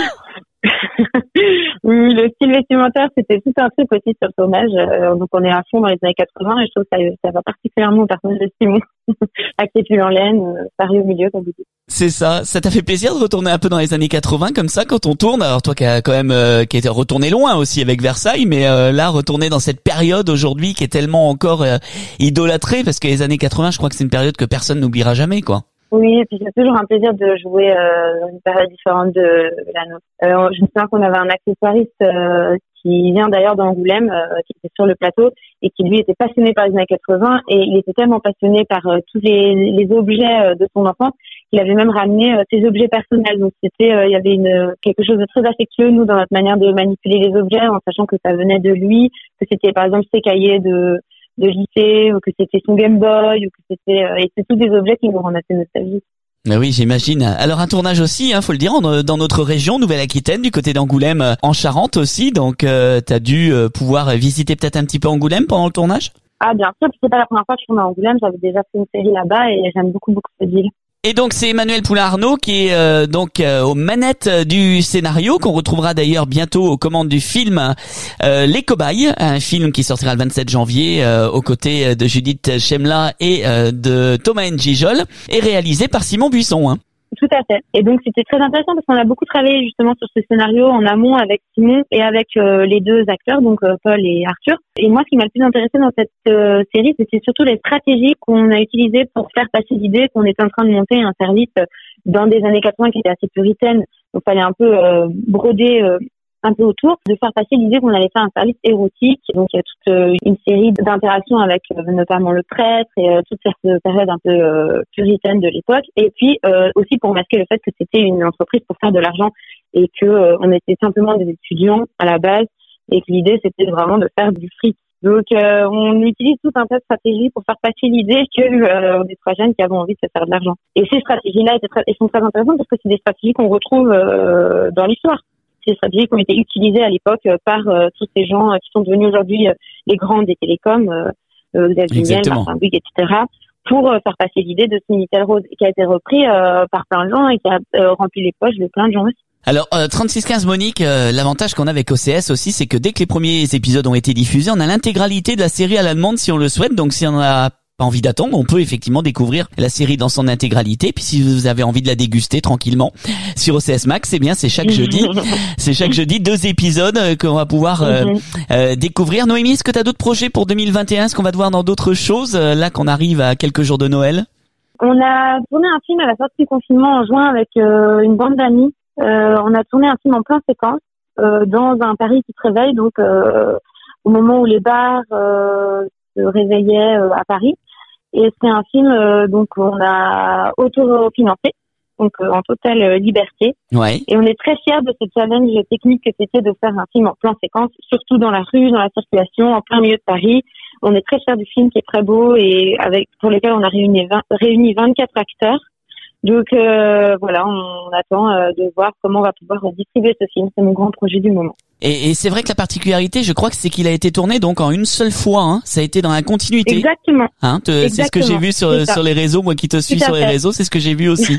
Oui, le style vestimentaire, c'était tout un truc aussi sur le tournage. Euh, donc on est à fond dans les années quatre-vingts et je trouve que ça, ça va particulièrement au personnage de Simon. Avec ses pulls en laine, euh, pareil au milieu, comme vous dites. C'est ça. Ça t'a fait plaisir de retourner un peu dans les années quatre-vingts comme ça quand on tourne? Alors toi qui as quand même euh, qui était retourné loin aussi avec Versailles, mais euh, là retourner dans cette période aujourd'hui qui est tellement encore euh, idolâtrée, parce que les années quatre-vingts, je crois que c'est une période que personne n'oubliera jamais, quoi. Oui, et puis c'est toujours un plaisir de jouer euh, dans une période différente de la nôtre. Euh, je me souviens qu'on avait un accessoiriste euh, qui vient d'ailleurs d'Angoulême, euh, qui était sur le plateau et qui lui était passionné par les années quatre-vingts, et il était tellement passionné par euh, tous les, les objets euh, de son enfance qu'il avait même ramené euh, ses objets personnels. Donc c'était, euh, il y avait une quelque chose de très affectueux nous dans notre manière de manipuler les objets, en sachant que ça venait de lui, que c'était par exemple ses cahiers de de lycée, ou que c'était son Game Boy, ou que c'était euh, et c'est tous des objets qui nous rendent assez nostalgiques. Mais oui, j'imagine. Alors un tournage aussi, hein, faut le dire, en, dans notre région, Nouvelle-Aquitaine, du côté d'Angoulême, en Charente aussi. Donc, euh, t'as dû euh, pouvoir visiter peut-être un petit peu Angoulême pendant le tournage. Ah bien sûr, c'est pas la première fois que je tourne à Angoulême. J'avais déjà fait une série là-bas et j'aime beaucoup beaucoup cette ville. Et donc c'est Emmanuel Poulain-Arnaud qui est euh, donc euh, aux manettes du scénario, qu'on retrouvera d'ailleurs bientôt aux commandes du film euh, Les Cobayes, un film qui sortira le vingt-sept janvier euh, aux côtés de Judith Chemla et euh, de Thomas Njijol, et réalisé par Simon Buisson, hein. Tout à fait. Et donc c'était très intéressant parce qu'on a beaucoup travaillé justement sur ce scénario en amont avec Simon et avec euh, les deux acteurs, donc euh, Paul et Arthur. Et moi, ce qui m'a le plus intéressé dans cette euh, série, c'était surtout les stratégies qu'on a utilisées pour faire passer l'idée qu'on était en train de monter un service dans des années quatre-vingts qui était assez puritaine. Donc il fallait un peu euh, broder euh, un peu autour, de faire passer l'idée qu'on allait faire un service érotique. Donc il y a toute euh, une série d'interactions avec euh, notamment le prêtre et euh, toute cette période un peu euh, puritaine de l'époque. Et puis euh, aussi pour masquer le fait que c'était une entreprise pour faire de l'argent et que euh, on était simplement des étudiants à la base et que l'idée c'était vraiment de faire du fric. Donc euh, on utilise tout un tas de stratégies pour faire passer l'idée que euh, on est trois jeunes qui avons envie de se faire de l'argent. Et ces stratégies-là étaient très, elles sont très intéressantes parce que c'est des stratégies qu'on retrouve euh, dans l'histoire. Ces stratégies qui ont été utilisées à l'époque euh, par euh, tous ces gens euh, qui sont devenus aujourd'hui euh, les grands des télécoms, euh, euh, Xavier Niel, Martin Bouygues, et cetera, pour euh, faire passer l'idée de ce Minitel Rose, qui a été repris euh, par plein de gens et qui a euh, rempli les poches de plein de gens aussi. Alors euh, trente-six quinze Monique, euh, l'avantage qu'on a avec O C S aussi, c'est que dès que les premiers épisodes ont été diffusés, on a l'intégralité de la série à la demande si on le souhaite. Donc si on a pas envie d'attendre, on peut effectivement découvrir la série dans son intégralité. Puis si vous avez envie de la déguster tranquillement sur O C S Max, c'est bien, c'est chaque jeudi, c'est chaque jeudi deux épisodes euh, qu'on va pouvoir euh, euh, découvrir. Noémie, est-ce que tu as d'autres projets pour deux mille vingt et un? Est-ce qu'on va te voir dans d'autres choses euh, là qu'on arrive à quelques jours de Noël? On a tourné un film à la sortie du confinement en juin avec euh, une bande d'amis. Euh, on a tourné un film en plein séquence euh, dans un Paris qui se réveille, donc euh, au moment où les bars euh, se réveillaient euh, à Paris. Et c'est un film euh, donc on a autofinancé, donc euh, en totale euh, liberté. Ouais. Et on est très fiers de ce challenge technique que c'était de faire un film en plan séquence, surtout dans la rue, dans la circulation, en plein milieu de Paris. On est très fiers du film qui est très beau et avec pour lequel on a réuni, vingt, réuni vingt-quatre acteurs. Donc euh, voilà, on attend euh, de voir comment on va pouvoir distribuer ce film. C'est mon grand projet du moment. Et, et c'est vrai que la particularité, je crois que c'est qu'il a été tourné donc en une seule fois. Hein. Ça a été dans la continuité. Exactement. Hein, te, c'est ce que j'ai vu sur sur les réseaux. Moi qui te suis sur les réseaux, c'est ce que j'ai vu aussi.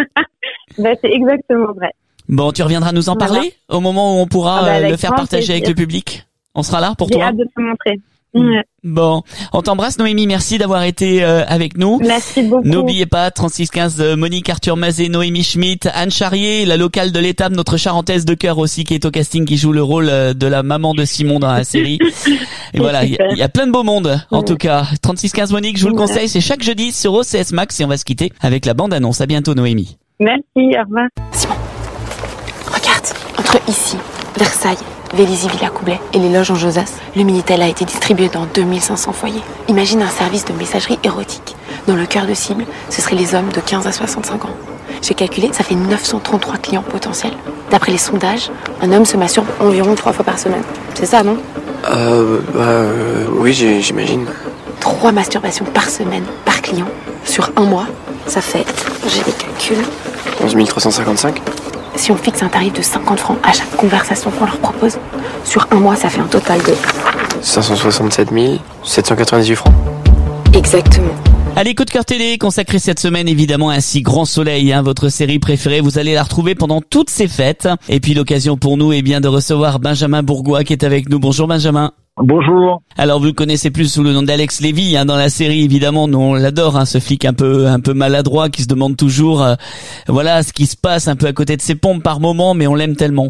Ben, c'est exactement vrai. Bon, tu reviendras nous en parler voilà. au moment où on pourra ah bah, euh, le faire partager plaisir. Avec le public. On sera là pour J'ai toi. hâte de te montrer. Ouais. Bon, on t'embrasse Noémie, merci d'avoir été euh, avec nous. Merci beaucoup. N'oubliez pas, trente-six quinze euh, Monique Arthur Mazet, Noémie Schmitt, Anne Charrier, la locale de l'étape, notre charentaise de cœur aussi qui est au casting, qui joue le rôle euh, de la maman de Simon dans la série. Et voilà, il y, y a plein de beau monde en ouais. tout cas. trente-six quinze Monique, je vous le conseille, c'est chaque jeudi sur O C S Max et on va se quitter avec la bande-annonce. À bientôt Noémie. Merci, au revoir. Simon, regarde, entre ici, Versailles, Vélizy Villa Coublet et les loges en Josas, le Minitel a été distribué dans deux mille cinq cents foyers. Imagine un service de messagerie érotique. Dans le cœur de cible, ce seraient les hommes de quinze à soixante-cinq ans. J'ai calculé, ça fait neuf cent trente-trois clients potentiels. D'après les sondages, un homme se masturbe environ trois fois par semaine. C'est ça, non ? Euh, bah, euh, oui, j'imagine. Trois masturbations par semaine, par client, sur un mois, ça fait, j'ai les calculs... onze mille trois cent cinquante-cinq. Si on fixe un tarif de cinquante francs à chaque conversation qu'on leur propose, sur un mois, ça fait un total de... cinq cent soixante-sept mille sept cent quatre-vingt-dix-huit francs. Exactement. Allez, coup de cœur télé consacré cette semaine évidemment à Si Grand Soleil, hein, votre série préférée. Vous allez la retrouver pendant toutes ces fêtes. Et puis l'occasion pour nous est bien de recevoir Benjamin Bourgois qui est avec nous. Bonjour Benjamin. Bonjour. Alors vous le connaissez plus sous le nom d'Alex Lévy hein, dans la série évidemment. Nous on l'adore, hein, ce flic un peu un peu maladroit qui se demande toujours, euh, voilà ce qui se passe un peu à côté de ses pompes par moment, mais on l'aime tellement.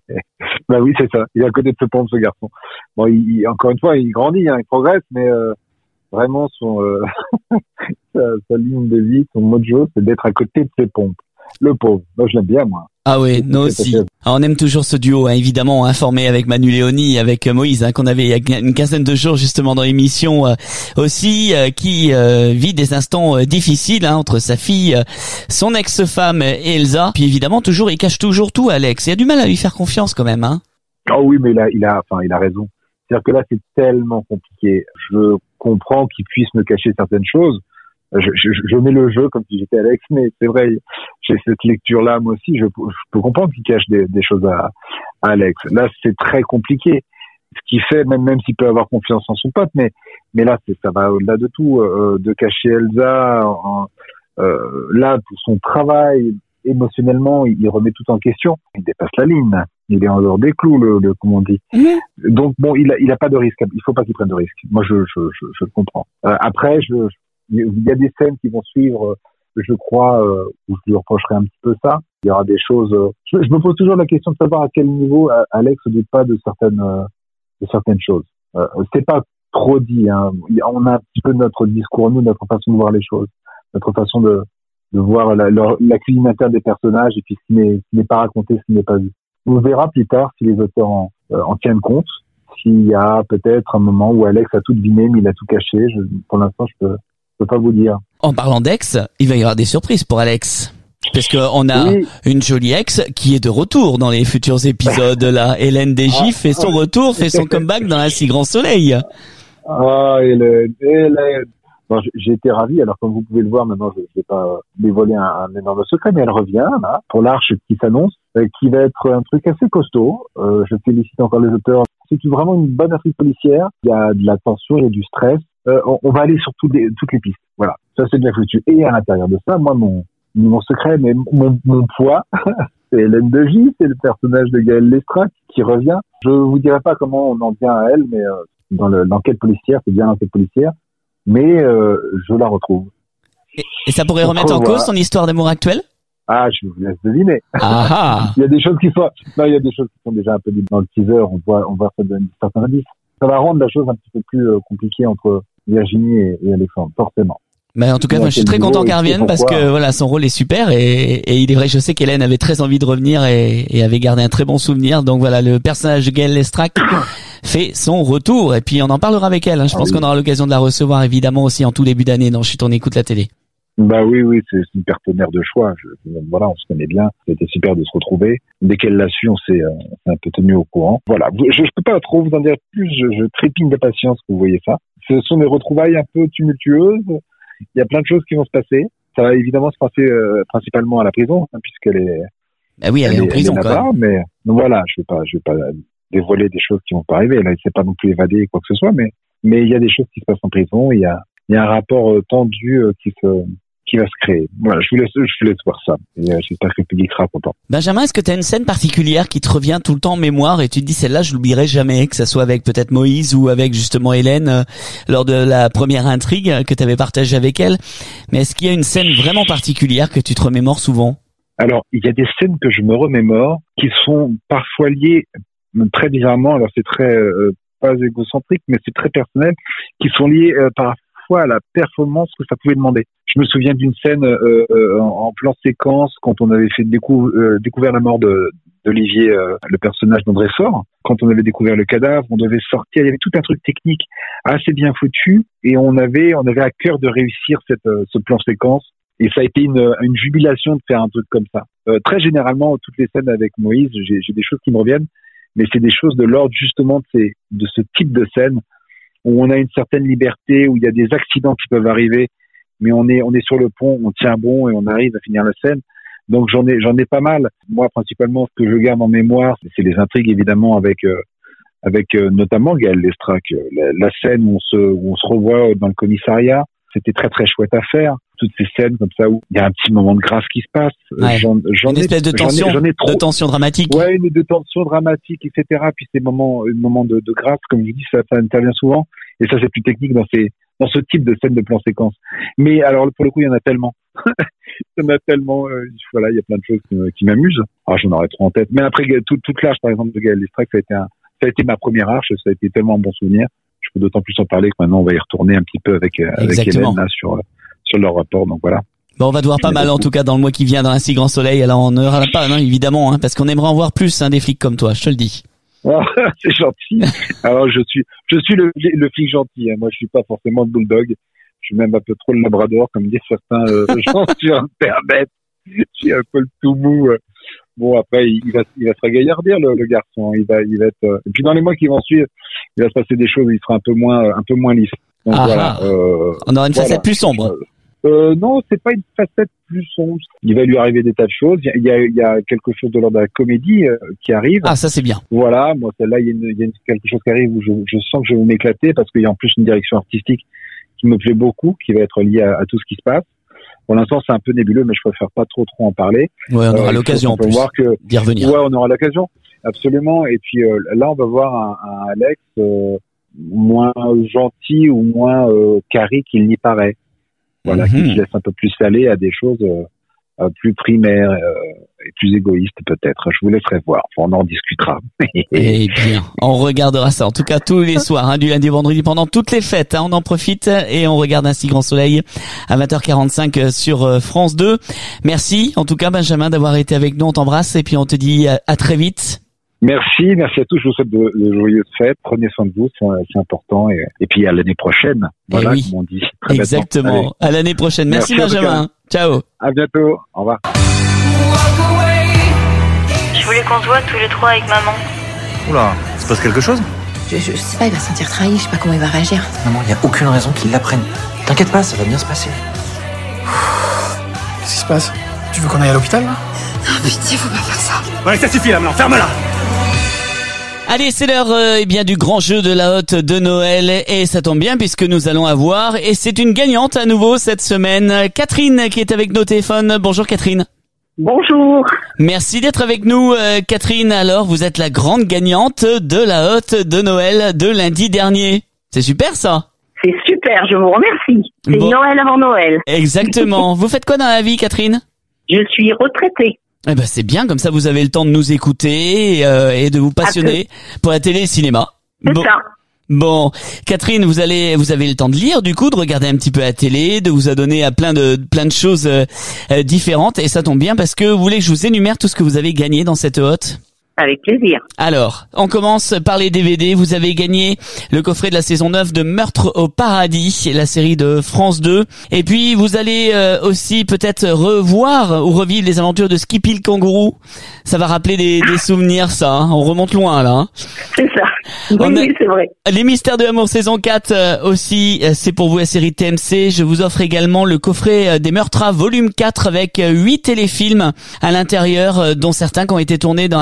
Bah oui c'est ça. Il est à côté de ses pompes ce garçon. Bon, il, il, encore une fois il grandit, hein, il progresse, mais euh, vraiment son euh, sa, sa ligne de vie, son mojo, c'est d'être à côté de ses pompes. Le pauvre. Moi je l'aime bien moi. Ah oui, nous aussi. Alors, on aime toujours ce duo, hein, évidemment, informé avec Manu Léoni, avec Moïse, hein, qu'on avait il y a une quinzaine de jours justement dans l'émission euh, aussi, euh, qui euh, vit des instants euh, difficiles hein, entre sa fille, euh, son ex-femme et Elsa. Puis évidemment, toujours, il cache toujours tout, Alex. Il a du mal à lui faire confiance quand même. Hein. Oh oui, mais il a, il a, enfin, il a raison. C'est-à-dire que là, c'est tellement compliqué. Je comprends qu'il puisse me cacher certaines choses. Je, je, je mets le jeu comme si j'étais Alex, mais c'est vrai, j'ai cette lecture-là, moi aussi, je, je peux comprendre qu'il cache des, des choses à, à Alex. Là, c'est très compliqué. Ce qui fait, même, même s'il peut avoir confiance en son pote, mais, mais là, c'est, ça va au-delà de tout, euh, de cacher Elsa, en, euh, là, pour son travail, émotionnellement, il, il remet tout en question. Il dépasse la ligne. Il est en dehors des clous, le, le comme on dit. Mmh. Donc bon, il a, il a pas de risque. Il faut pas qu'il prenne de risque. Moi, je, je, je, je le comprends. Euh, après, je, je il y a des scènes qui vont suivre, je crois, euh, où je lui reprocherai un petit peu ça. Il y aura des choses... Euh, je, je me pose toujours la question de savoir à quel niveau Alex ne doute pas de certaines, euh, de certaines choses. Euh, c'est pas trop dit. Hein. On a un petit peu notre discours, nous, notre façon de voir les choses, notre façon de, de voir la, la, la cuisine interne des personnages et puis ce qui n'est, ce qui n'est pas raconté, ce qui n'est pas vu. On verra plus tard si les auteurs en, euh, en tiennent compte, s'il y a peut-être un moment où Alex a tout deviné, mais il a tout caché. Je, pour l'instant, je peux... Je peux pas vous dire. En parlant d'ex, il va y avoir des surprises pour Alex. Parce que on a oui. une jolie ex qui est de retour dans les futurs épisodes là. Hélène Desgis fait son retour, fait son comeback dans Un Si Grand Soleil. Ah, Hélène, Hélène. Bon, j'ai été ravi. Alors, comme vous pouvez le voir, maintenant, je ne vais pas dévoiler un, un énorme secret, mais elle revient, là, pour l'Arche qui s'annonce, euh, qui va être un truc assez costaud. Euh, je félicite encore les auteurs. C'est vraiment une bonne intrigue policière. Il y a de la tension, il y a du stress. Euh, on, on va aller sur toutes les, toutes les pistes. Voilà. Ça, c'est bien foutu. Et à l'intérieur de ça, moi, mon, mon secret, mais mon, mon poids, c'est Hélène Desgis, c'est le personnage de Gaël Lestrac qui revient. Je vous dirai pas comment on en vient à elle, mais euh, dans le, l'enquête policière, c'est bien l'enquête policière, mais euh, je la retrouve. Et, et ça pourrait remettre en cause son histoire d'amour actuelle? Ah, je vous laisse deviner. Ah ah. Il y a des choses qui sont, non, il y a des choses qui sont déjà un peu dans le teaser. On voit, on voit ça donner certains indices. Ça va rendre la chose un petit peu plus euh, compliquée entre Virginie et, et Alexandre, forcément. Mais en tout cas, moi, je suis très content qu'elle revienne parce que voilà, son rôle est super et, et il est vrai, je sais qu'Hélène avait très envie de revenir et, et avait gardé un très bon souvenir. Donc voilà, le personnage de Gaël Lestrac fait son retour et puis on en parlera avec elle. Hein. Je ah pense oui. qu'on aura l'occasion de la recevoir évidemment aussi en tout début d'année dans Chut, on écoute la télé. Bah oui, oui, c'est une partenaire de choix. Je, voilà, on se connaît bien. C'était super de se retrouver. Dès qu'elle l'a su, on s'est, euh, on s'est un peu tenu au courant. Voilà, je, je peux pas trop vous en dire plus. Je, je trépigne de patience que vous voyez ça. Ce sont des retrouvailles un peu tumultueuses. Il y a plein de choses qui vont se passer. Ça va évidemment se passer euh, principalement à la prison, hein, puisqu'elle est. Ah oui, elle, elle est en prison elle est quand même. Mais donc voilà, je vais pas, je vais pas dévoiler des choses qui vont pas arriver. Là, il s'est pas non plus évadé quoi que ce soit, mais mais il y a des choses qui se passent en prison. Il y a, il y a un rapport euh, tendu euh, qui se qui va se créer. Voilà, je vous laisse, je vous laisse voir ça. Et euh, j'espère que le public sera content. Benjamin, est-ce que tu as une scène particulière qui te revient tout le temps en mémoire et tu te dis celle-là je l'oublierai jamais, que ça soit avec peut-être Moïse ou avec justement Hélène euh, lors de la première intrigue que tu avais partagée avec elle. Mais est-ce qu'il y a une scène vraiment particulière que tu te remémores souvent? Alors, il y a des scènes que je me remémore qui sont parfois liées très bizarrement, alors c'est très euh, pas égocentrique, mais c'est très personnel, qui sont liées euh, parfois à la performance que ça pouvait demander. Je me souviens d'une scène euh, euh, en plan séquence quand on avait fait décou- euh, découvert la mort de d'Olivier, euh, le personnage d'André Faure. Quand on avait découvert le cadavre, on devait sortir. Il y avait tout un truc technique assez bien foutu et on avait on avait à cœur de réussir cette euh, ce plan séquence. Et ça a été une, une jubilation de faire un truc comme ça. Euh, très généralement, toutes les scènes avec Moïse, j'ai, j'ai des choses qui me reviennent, mais c'est des choses de l'ordre justement de, ces, de ce type de scène où on a une certaine liberté, où il y a des accidents qui peuvent arriver, mais on est on est sur le pont, on tient bon et on arrive à finir la scène. Donc j'en ai j'en ai pas mal. Moi principalement, ce que je garde en mémoire, c'est, c'est les intrigues évidemment avec euh, avec euh, notamment Gaël Lestrac, la, la scène où on se où on se revoit dans le commissariat. C'était très très chouette à faire. Toutes ces scènes comme ça où il y a un petit moment de grâce qui se passe. Ouais. J'en, j'en une ai, espèce de tension, j'en ai, j'en ai trop. de tension dramatique. Ouais, une de tension dramatique, et cetera. Puis ces moments, un moment de, de grâce, comme je vous dis, ça, ça intervient souvent. Et ça, c'est plus technique dans ces, dans ce type de scène de plan séquence. Mais alors, pour le coup, il y en a tellement. il y en a tellement. Euh, voilà, il y a plein de choses qui, qui m'amusent. Alors, j'en aurais trop en tête. Mais après, toute, toute l'âge, par exemple, de Gaël Lestrac, ça a été un, ça a été ma première arche. Ça a été tellement un bon souvenir. Je peux d'autant plus en parler que maintenant, on va y retourner un petit peu avec, avec Hélène, là, sur, sur leur rapport. Donc voilà. Bon, on va devoir pas mal en tout cas dans le mois qui vient dans Un si grand soleil. Alors on n'aura pas, non, évidemment, hein, parce qu'on aimerait en voir plus, hein, des flics comme toi, je te le dis. Oh, c'est gentil. Alors je suis, je suis le, le flic gentil. Hein. Moi, je suis pas forcément le bulldog. Je suis même un peu trop le labrador, comme disent certains euh, gens sur Internet. Je suis un peu le tout mou. Euh. Bon, après, il, il va, il va se ragaillardir le, le garçon. Il va, il va être. Euh... Et puis dans les mois qui vont suivre, il va se passer des choses. Il sera un peu moins, un peu moins lisse. Donc ah, voilà. Euh, on aura une voilà. facette plus sombre. Euh, non, c'est pas une facette plus sombre. Il va lui arriver des tas de choses. Il y a, il y a quelque chose de l'ordre de la comédie euh, qui arrive. Ah, ça c'est bien. Voilà, moi celle-là, il y a, une, il y a une, quelque chose qui arrive où je, je sens que je vais m'éclater parce qu'il y a en plus une direction artistique qui me plaît beaucoup, qui va être liée à, à tout ce qui se passe. Pour l'instant, c'est un peu nébuleux, mais je préfère pas trop trop en parler. Ouais, on aura euh, l'occasion en plus voir que, d'y revenir. Ouais, on aura l'occasion, absolument. Et puis euh, là, on va voir un, un Alex euh, moins gentil ou moins euh, carré qu'il n'y paraît. Voilà, mm-hmm. qui se laisse un peu plus aller à des choses euh, euh, plus primaires euh, et plus égoïstes peut-être. Je vous laisserai voir, enfin, on en discutera. Eh bien, on regardera ça. En tout cas, tous les soirs, hein, du lundi au vendredi, pendant toutes les fêtes, hein, on en profite et on regarde Un si grand soleil à vingt heures quarante-cinq sur France deux. Merci, en tout cas, Benjamin, d'avoir été avec nous. On t'embrasse et puis on te dit à, à très vite. Merci, merci à tous. Je vous souhaite de, de joyeuses fêtes. Prenez soin de vous, c'est, c'est important. Et, et puis à l'année prochaine. Voilà, oui. comme on dit. Très exactement. À l'année prochaine. Merci, merci Benjamin. Ciao. À bientôt. Au revoir. Je voulais qu'on se voit tous les trois avec maman. Oula, il se passe quelque chose? Je, je sais pas, il va se sentir trahi. Je sais pas comment il va réagir. Maman, il y a aucune raison qu'il l'apprenne. T'inquiète pas, ça va bien se passer. Qu'est-ce qui se passe? Tu veux qu'on aille à l'hôpital là? Non, pitié, faut pas faire ça. Ouais, ça suffit là, maintenant, ferme-la. Allez, c'est l'heure euh, eh bien du grand jeu de la hotte de Noël et ça tombe bien puisque nous allons avoir et c'est une gagnante à nouveau cette semaine, Catherine qui est avec nos téléphones. Bonjour Catherine. Bonjour. Merci d'être avec nous euh, Catherine. Alors, vous êtes la grande gagnante de la hotte de Noël de lundi dernier. C'est super ça. C'est super, je vous remercie. C'est bon. Noël avant Noël. Exactement. Vous faites quoi dans la vie Catherine? Je suis retraitée. Eh ben c'est bien, comme ça vous avez le temps de nous écouter euh, et de vous passionner pour la télé et le cinéma. C'est bon. ça. Bon, Catherine, vous allez, vous avez le temps de lire, du coup, de regarder un petit peu la télé, de vous adonner à plein de, plein de choses euh, euh, différentes, et ça tombe bien parce que vous voulez que je vous énumère tout ce que vous avez gagné dans cette hotte. Avec plaisir. Alors, on commence par les D V D. Vous avez gagné le coffret de la saison neuf de Meurtre au paradis, la série de France deux. Et puis, vous allez euh, aussi peut-être revoir ou revivre les aventures de Skippy le kangourou. Ça va rappeler des, des souvenirs, ça. Hein. On remonte loin, là. Hein. C'est ça. Oui, a... oui, c'est vrai. Les Mystères de l'amour saison quatre euh, aussi, euh, c'est pour vous la série T M C. Je vous offre également le coffret euh, des Meurtras volume quatre avec huit euh, téléfilms à l'intérieur, euh, dont certains qui ont été tournés dans la région de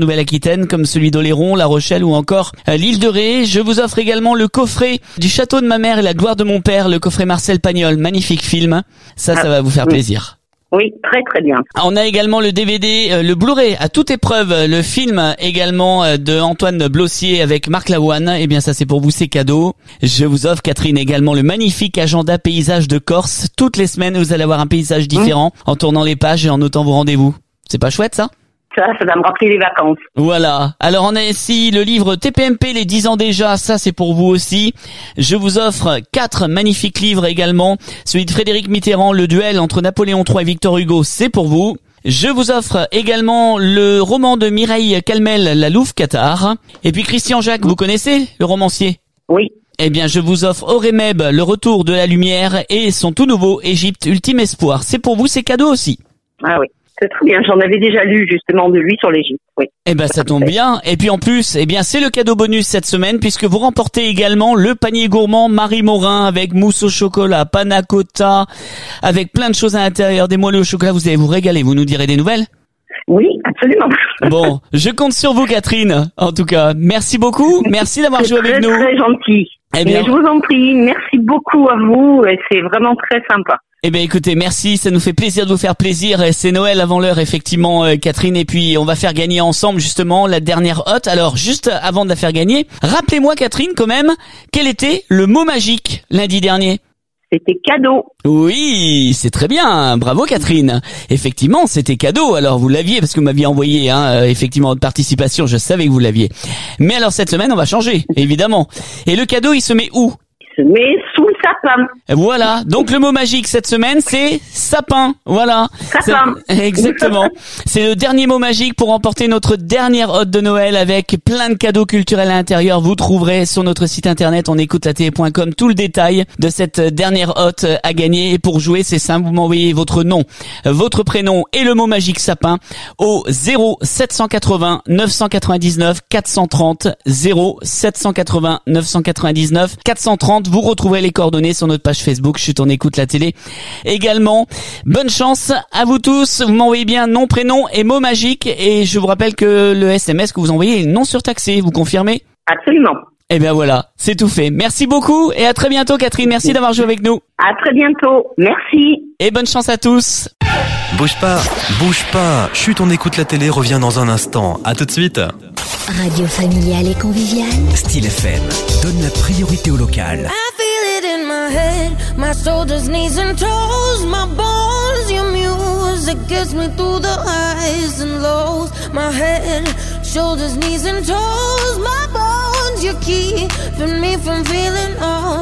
Nouvelle-Aquitaine, comme celui d'Oléron, La Rochelle ou encore euh, l'île de Ré. Je vous offre également le coffret du Château de ma mère et la gloire de mon père, le coffret Marcel Pagnol, magnifique film. Ça, ça va vous faire plaisir. Oui, très très bien. On a également le D V D, euh, le Blu-ray à toute épreuve, le film également euh, de Antoine Blossier avec Marc Lavoine. Eh bien ça c'est pour vous, c'est cadeau. Je vous offre, Catherine, également le magnifique agenda paysage de Corse. Toutes les semaines vous allez avoir un paysage différent mmh. en tournant les pages et en notant vos rendez-vous. C'est pas chouette ça ? Ça, ça va me rappeler les vacances. Voilà. Alors on a ici le livre T P M P, les dix ans déjà, ça c'est pour vous aussi. Je vous offre quatre magnifiques livres également. Celui de Frédéric Mitterrand, le duel entre Napoléon trois et Victor Hugo, c'est pour vous. Je vous offre également le roman de Mireille Calmel, La Louve Cathare. Et puis Christian Jacques, vous connaissez le romancier ? Oui. Eh bien, je vous offre Oremeb, le retour de la lumière et son tout nouveau Égypte, ultime espoir. C'est pour vous, c'est cadeau aussi. Ah oui. C'est très bien, j'en avais déjà lu justement de lui sur l'Égypte, oui. Eh ben ça tombe bien. Et puis en plus, eh bien c'est le cadeau bonus cette semaine puisque vous remportez également le panier gourmand Marie Morin avec mousse au chocolat, panna cotta, avec plein de choses à l'intérieur, des moelleux au chocolat. Vous allez vous régaler, vous nous direz des nouvelles ? Oui, absolument. Bon, je compte sur vous, Catherine. En tout cas, merci beaucoup. Merci d'avoir joué très, avec nous. C'est très gentil. Eh bien, mais je vous en prie, merci beaucoup à vous. Et c'est vraiment très sympa. Eh bien, écoutez, merci. Ça nous fait plaisir de vous faire plaisir. C'est Noël avant l'heure, effectivement, euh, Catherine. Et puis, on va faire gagner ensemble, justement, la dernière hotte. Alors, juste avant de la faire gagner, rappelez-moi, Catherine, quand même, quel était le mot magique lundi dernier ? C'était cadeau. Oui, c'est très bien. Bravo, Catherine. Effectivement, c'était cadeau. Alors, vous l'aviez parce que vous m'aviez envoyé, hein, euh, effectivement, votre participation. Je savais que vous l'aviez. Mais alors, cette semaine, on va changer, évidemment. Et le cadeau, il se met où ? Il se met sous le sapin. Voilà. Donc, le mot magique cette semaine, c'est sapin. Voilà. Sapin. C'est... Exactement. C'est le dernier mot magique pour remporter notre dernière hotte de Noël avec plein de cadeaux culturels à l'intérieur. Vous trouverez sur notre site internet on écoute la télé point com tout le détail de cette dernière hotte à gagner. Et pour jouer, c'est simple. Vous m'envoyez votre nom, votre prénom et le mot magique sapin au zéro sept cent quatre-vingts neuf cent quatre-vingt-dix-neuf quatre cent trente. zéro sept cent quatre-vingts neuf cent quatre-vingt-dix-neuf quatre cent trente. Vous retrouverez les coordonnées sur notre page Facebook Chut on écoute la télé. Également, bonne chance à vous tous. Vous m'envoyez bien nom, prénom et mot magique. Et je vous rappelle que le S M S que vous envoyez est non surtaxé. Vous confirmez ? Absolument. Eh bien voilà, c'est tout fait. Merci beaucoup et à très bientôt, Catherine. Merci d'avoir joué avec nous. À très bientôt. Merci. Et bonne chance à tous. Bouge pas, bouge pas. Chut, on écoute la télé revient dans un instant. À tout de suite. Radio familiale et conviviale. Style F M donne la priorité au local. I feel it in my head, my shoulders, knees and toes, my bones, your music gets me through the highs and lows. My head, shoulders, knees and toes, my bones, you're keeping me from feeling all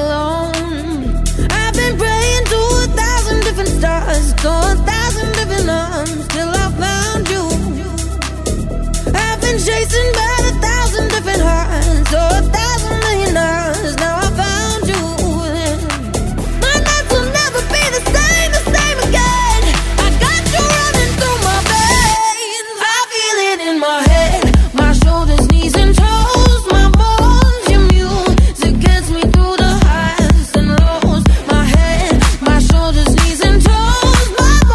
alone. I've been praying to a thousand different stars, to a thousand different arms, till I found you. I've been chasing by a thousand different hearts, so a thousand million hours. Now I found you. My nights will never be the same, the same again. I got you running through my veins. I feel it in my head, my shoulders, knees and toes, my bones, your music gets me through the highs and lows. My head, my shoulders, knees and toes, my bones.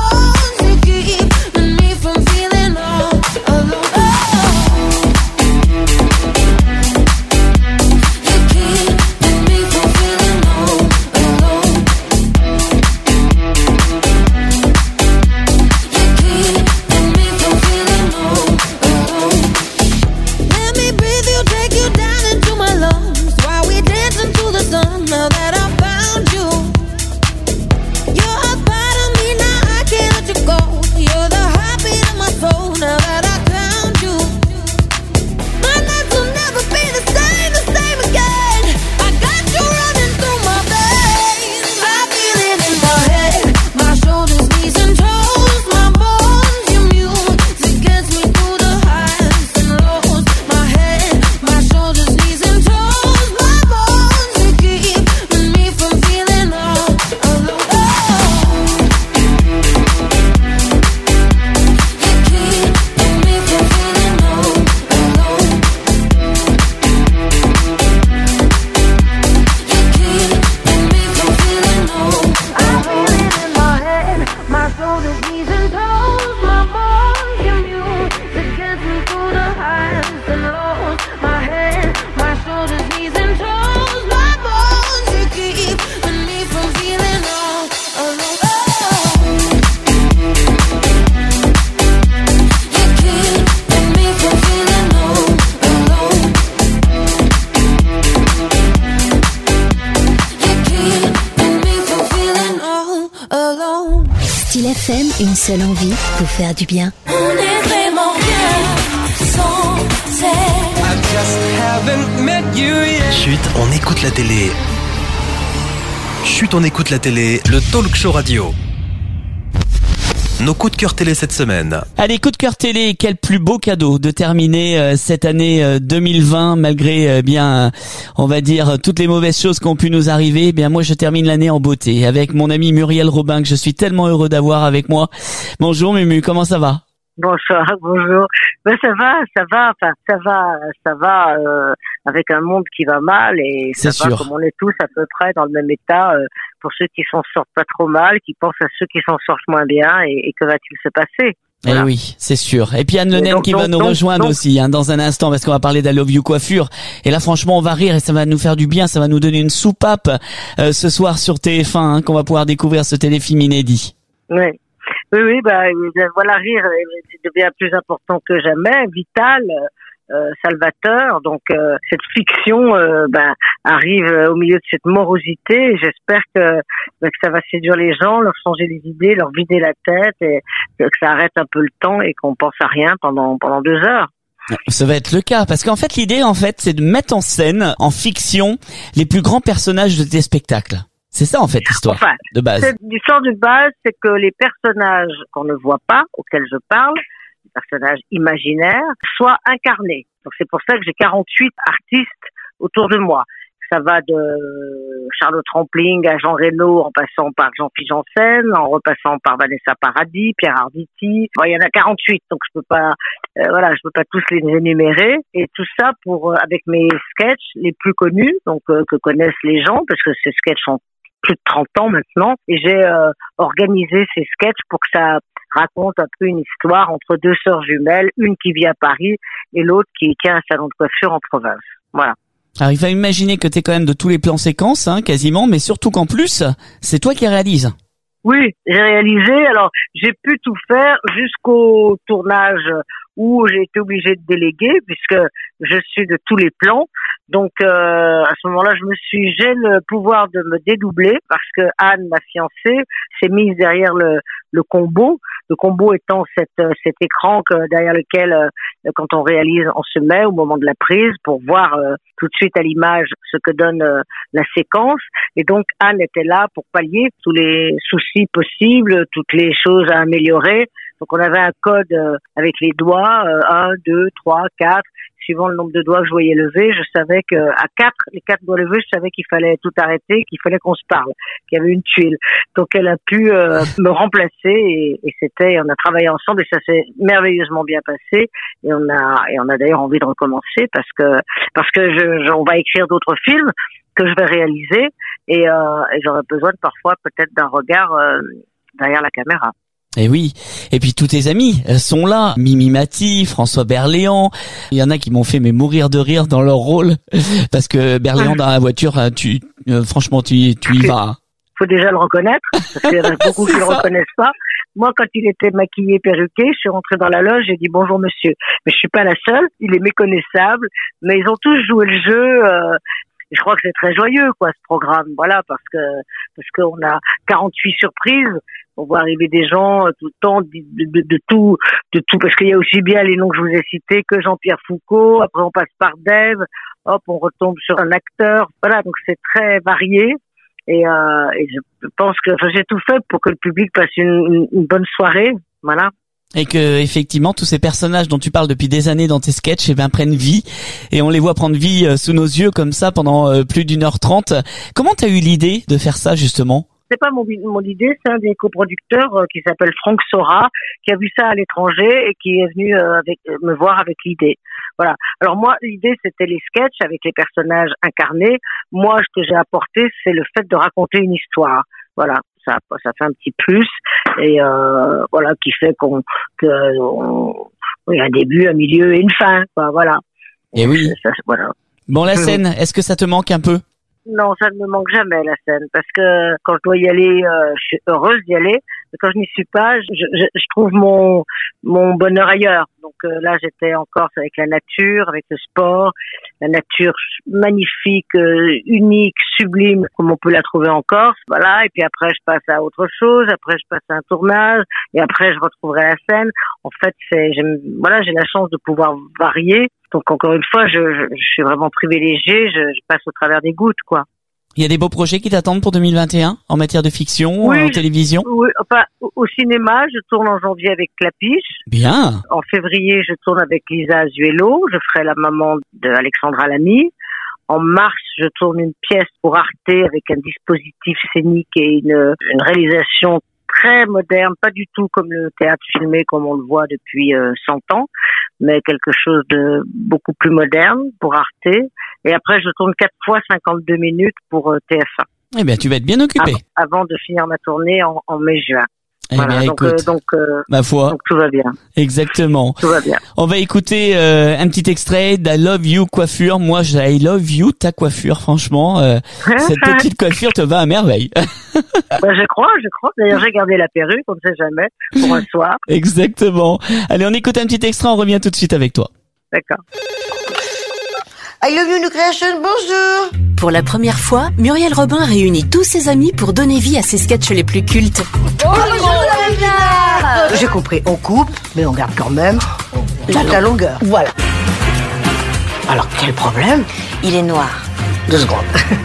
F M, une seule envie, vous faire du bien. On est vraiment bien sans elle. I just haven't met you yet. Chut, on écoute la télé. Chut, on écoute la télé, le talk show radio. Nos coups de cœur télé cette semaine. Allez, coup de cœur télé, quel plus beau cadeau de terminer euh, cette année euh, deux mille vingt malgré euh, bien, euh, on va dire, toutes les mauvaises choses qui ont pu nous arriver. Eh bien, moi, je termine l'année en beauté avec mon ami Muriel Robin que je suis tellement heureux d'avoir avec moi. Bonjour Mumu, comment ça va? Bonsoir, bonjour. Ben ça va, ça va, enfin ça va, ça va euh, avec un monde qui va mal et ça C'est va sûr. comme on est tous à peu près dans le même état. Euh, pour ceux qui s'en sortent pas trop mal, qui pensent à ceux qui s'en sortent moins bien et, et que va-t-il se passer? Voilà. Eh oui, c'est sûr. Et puis Anne Le Et Naine donc, qui donc, va nous donc, rejoindre donc. aussi hein, dans un instant parce qu'on va parler d'I Love You Coiffure. Et là, franchement, on va rire et ça va nous faire du bien. Ça va nous donner une soupape euh, ce soir sur T F un hein, qu'on va pouvoir découvrir ce téléfilm inédit. Oui. Oui, oui, bah, voilà, rire euh, devient plus important que jamais, vital, euh, salvateur. Donc, euh, cette fiction euh, bah, arrive au milieu de cette morosité. Et j'espère que, bah, que ça va séduire les gens, leur changer les idées, leur vider la tête, et que ça arrête un peu le temps et qu'on pense à rien pendant pendant deux heures. Ça va être le cas parce qu'en fait, l'idée, en fait, c'est de mettre en scène, en fiction, les plus grands personnages de tes spectacles. C'est ça, en fait, l'histoire Enfin, de base. cette- L'histoire de base, c'est que les personnages qu'on ne voit pas, auxquels je parle, les personnages imaginaires, soient incarnés. Donc c'est pour ça que j'ai quarante-huit artistes autour de moi. Ça va de Charlotte Rampling à Jean Reno, en passant par Jean-Philippe Janssen, en repassant par Vanessa Paradis, Pierre Arditi. Bon, il y en a quarante-huit, donc je peux pas, euh, voilà, je peux pas tous les énumérer. Et tout ça pour, euh, avec mes sketchs les plus connus, donc euh, que connaissent les gens, parce que ces sketchs ont plus de trente ans maintenant, et j'ai euh, organisé ces sketchs pour que ça raconte un peu une histoire entre deux sœurs jumelles, une qui vit à Paris et l'autre qui tient un salon de coiffure en province. Voilà. Alors, il va imaginer que t'es quand même de tous les plans séquences, hein, quasiment, mais surtout qu'en plus, c'est toi qui réalises. Oui, j'ai réalisé. Alors, j'ai pu tout faire jusqu'au tournage où j'ai été obligée de déléguer puisque je suis de tous les plans. Donc, euh, à ce moment-là, je me suis, j'ai le pouvoir de me dédoubler parce que Anne, ma fiancée, s'est mise derrière le, le combo. Le combo étant cette, cet écran que, derrière lequel, euh, quand on réalise, on se met au moment de la prise pour voir euh, tout de suite à l'image ce que donne euh, la séquence. Et donc, Anne était là pour pallier tous les soucis possibles, toutes les choses à améliorer. Donc, on avait un code euh, avec les doigts, euh, un, deux, trois, quatre. Suivant le nombre de doigts que je voyais lever, je savais que à quatre, les quatre doigts levés, je savais qu'il fallait tout arrêter, qu'il fallait qu'on se parle, qu'il y avait une tuile. Donc elle a pu euh, me remplacer et, et c'était, on a travaillé ensemble et ça s'est merveilleusement bien passé. Et on a, et on a d'ailleurs envie de recommencer parce que parce que je, je on va écrire d'autres films que je vais réaliser et, euh, et j'aurais besoin de, parfois peut-être d'un regard euh, derrière la caméra. Et oui. Et puis tous tes amis euh, sont là. Mimi Mati, François Berléand. Il y en a qui m'ont fait mais mourir de rire dans leur rôle parce que Berléand dans la voiture, euh, tu, euh, franchement, tu, tu y vas. Faut déjà le reconnaître parce qu'il y en a beaucoup qui le reconnaissent pas. Moi, quand il était maquillé, perruqué, je suis rentrée dans la loge, j'ai dit bonjour monsieur. Mais je suis pas la seule. Il est méconnaissable. Mais ils ont tous joué le jeu. Euh, je crois que c'est très joyeux, quoi, ce programme. Voilà, parce que parce qu'on a quarante-huit surprises. On voit arriver des gens tout le temps de, de, de, de tout, de tout, parce qu'il y a aussi bien les noms que je vous ai cités que Jean-Pierre Foucault. Après, on passe par Dave. Hop, on retombe sur un acteur. Voilà, donc c'est très varié. Et, euh, et je pense que enfin, j'ai tout fait pour que le public passe une, une, une bonne soirée. Voilà. Et que effectivement tous ces personnages dont tu parles depuis des années dans tes sketchs, eh ben prennent vie et on les voit prendre vie euh, sous nos yeux comme ça pendant euh, plus d'une heure trente. Comment t'as eu l'idée de faire ça justement? C'est pas mon, mon idée, c'est un des coproducteurs euh, qui s'appelle Franck Sora, qui a vu ça à l'étranger et qui est venu euh, avec, euh, me voir avec l'idée. Voilà. Alors moi, l'idée, c'était les sketchs avec les personnages incarnés. Moi, ce que j'ai apporté, c'est le fait de raconter une histoire. Voilà. Ça, ça fait un petit plus et euh, voilà, qui fait qu'on, que, on, il y a un début, un milieu et une fin. Quoi, voilà. Et oui. Ça, voilà. Bon, la scène, est-ce que ça te manque un peu? Non, ça ne me manque jamais, la scène, parce que quand je dois y aller, euh, je suis heureuse d'y aller. Mais quand je n'y suis pas, je, je, je trouve mon mon bonheur ailleurs. Donc euh, là, j'étais en Corse avec la nature, avec le sport, la nature magnifique, euh, unique, sublime, comme on peut la trouver en Corse. Voilà. Et puis après, je passe à autre chose. Après, je passe à un tournage. Et après, je retrouverai la scène. En fait, c'est, j'aime, voilà, j'ai la chance de pouvoir varier. Donc, encore une fois, je, je, je suis vraiment privilégiée. Je, je passe au travers des gouttes, quoi. Il y a des beaux projets qui t'attendent pour deux mille vingt et un en matière de fiction, oui, en télévision? Oui, enfin, au cinéma, je tourne en janvier avec Clapiche. Bien. En février, je tourne avec Lisa Azuelo. Je ferai la maman d'Alexandra Lamy. En mars, je tourne une pièce pour Arte avec un dispositif scénique et une, une réalisation très moderne, pas du tout comme le théâtre filmé comme on le voit depuis euh, cent ans, mais quelque chose de beaucoup plus moderne pour Arte. Et après, je tourne quatre fois cinquante-deux minutes pour euh, T F un. Eh bien, tu vas être bien occupé. Avant, avant de finir ma tournée en, en mai-juin. Eh voilà, bien, donc, écoute, euh, donc, euh, ma foi. donc tout va bien. Exactement. Tout va bien. On va écouter euh, un petit extrait d'I Love You Coiffure. Moi, je I Love You ta coiffure, franchement. Euh, cette petite coiffure te va à merveille. Bah, je crois, je crois. D'ailleurs, j'ai gardé la perruque, on ne sait jamais, pour un soir. Exactement. Allez, on écoute un petit extrait, on revient tout de suite avec toi. D'accord. I Love You New Creation, bonjour. Pour la première fois, Muriel Robin réunit tous ses amis pour donner vie à ses sketchs les plus cultes. Bonjour la Pinard. J'ai compris, on coupe, mais on garde quand même la, la longueur. Voilà. Alors, quel problème? Il est noir. Deux secondes.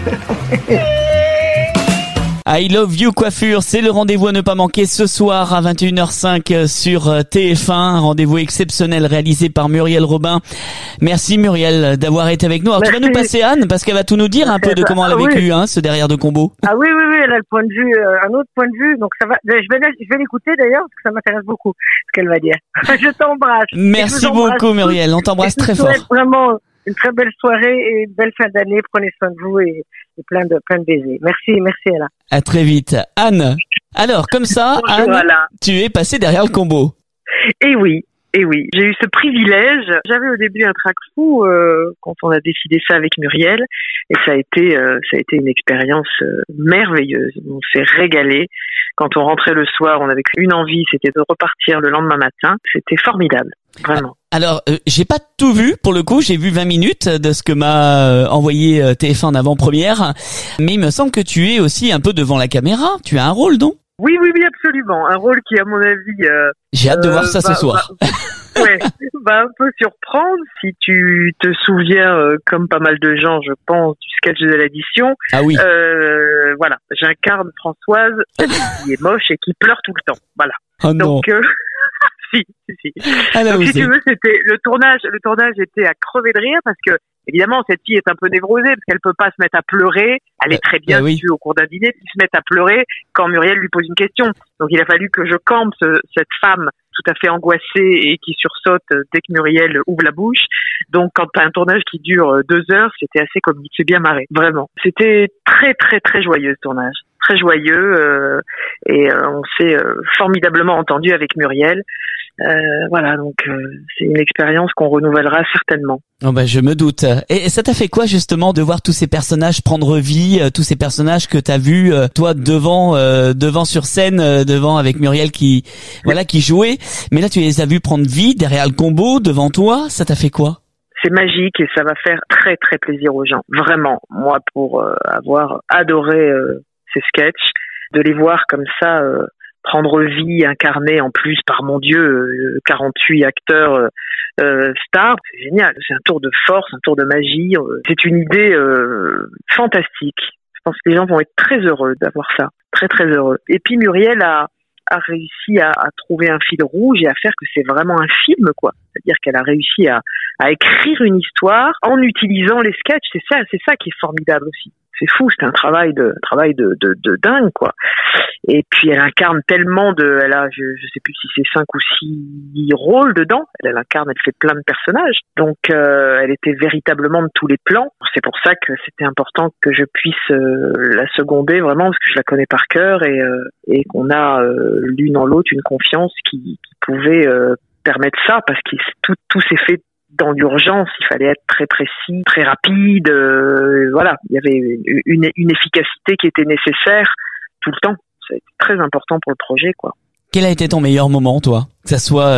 I Love You Coiffure, c'est le rendez-vous à ne pas manquer ce soir à vingt et une heures cinq sur T F un. Un rendez-vous exceptionnel réalisé par Muriel Robin. Merci Muriel d'avoir été avec nous. Alors Merci. Tu vas nous passer Anne parce qu'elle va tout nous dire un peu de comment elle a vécu oui. hein, ce derrière de combo. Ah oui, oui, oui, elle a le point de vue, euh, un autre point de vue. Donc ça va. Je vais, je vais l'écouter d'ailleurs parce que ça m'intéresse beaucoup ce qu'elle va dire. Je t'embrasse. Merci beaucoup Muriel, on t'embrasse très fort. Vraiment une très belle soirée et une belle fin d'année. Prenez soin de vous et, et plein de plein de baisers. Merci, merci Ella. À très vite. Anne, alors comme ça, Bonjour, Anne, voilà. Tu es passée derrière le combo. Eh oui, eh oui. J'ai eu ce privilège. J'avais au début un trac fou euh, quand on a décidé ça avec Muriel, et ça a été, euh, ça a été une expérience euh, merveilleuse. On s'est régalé. Quand on rentrait le soir, on avait qu'une envie, c'était de repartir le lendemain matin. C'était formidable, vraiment. Alors, euh, j'ai pas tout vu, pour le coup, j'ai vu vingt minutes de ce que m'a euh, envoyé euh, T F un en avant-première, mais il me semble que tu es aussi un peu devant la caméra, tu as un rôle, non? Oui, oui, oui, absolument, un rôle qui, à mon avis... Euh, j'ai hâte de euh, voir ça bah, ce soir. Bah, ouais, va un peu surprendre, si tu te souviens, euh, comme pas mal de gens, je pense, du sketch de l'addition. Ah oui. Euh, voilà, j'incarne Françoise, qui est moche et qui pleure tout le temps, voilà. Oh non. Donc, euh, si, si, si. Ah, Donc, si tu veux, c'était le tournage. Le tournage était à crever de rire parce que, évidemment, cette fille est un peu névrosée parce qu'elle peut pas se mettre à pleurer. Elle est très bien, bah oui. si tu veux, au cours d'un dîner, puis se mettre à pleurer quand Muriel lui pose une question. Donc, il a fallu que je campe ce, cette femme tout à fait angoissée et qui sursaute dès que Muriel ouvre la bouche. Donc, quand t'as un tournage qui dure deux heures, c'était assez comique. C'est bien marré, vraiment. C'était très, très, très joyeux, ce tournage. Très joyeux, euh, et euh, on s'est euh, formidablement entendu avec Muriel. Euh, voilà, donc euh, c'est une expérience qu'on renouvellera certainement. Oh bah, je me doute. Et ça t'a fait quoi justement de voir tous ces personnages prendre vie, euh, tous ces personnages que t'as vus euh, toi devant, euh, devant sur scène, euh, devant avec Muriel qui, voilà, qui jouait. Mais là, tu les as vus prendre vie derrière le combo, devant toi. Ça t'a fait quoi? C'est magique et ça va faire très très plaisir aux gens. Vraiment, moi pour euh, avoir adoré euh, ces sketchs, de les voir comme ça. Euh, prendre vie, incarner en plus par mon Dieu euh, quarante-huit acteurs euh, stars, c'est génial, c'est un tour de force, un tour de magie, euh, c'est une idée euh, fantastique. Je pense que les gens vont être très heureux d'avoir ça, très très heureux. Et puis Muriel a, a réussi à, à trouver un fil rouge et à faire que c'est vraiment un film, quoi. C'est-à-dire qu'elle a réussi à, à écrire une histoire en utilisant les sketchs, c'est ça, c'est ça qui est formidable aussi. C'est fou, c'est un travail de travail de, de de dingue, quoi. Et puis elle incarne tellement de, elle a, je, je sais plus si c'est cinq ou six rôles dedans. Elle, elle incarne, elle fait plein de personnages. Donc euh, elle était véritablement de tous les plans. C'est pour ça que c'était important que je puisse euh, la seconder vraiment parce que je la connais par cœur et euh, et qu'on a euh, l'une en l'autre une confiance qui, qui pouvait euh, permettre ça parce que tout tout s'est fait dans l'urgence, il fallait être très précis, très rapide, euh, voilà, il y avait une, une efficacité qui était nécessaire tout le temps. C'est très important pour le projet, quoi. Quel a été ton meilleur moment, toi? Que ça soit euh,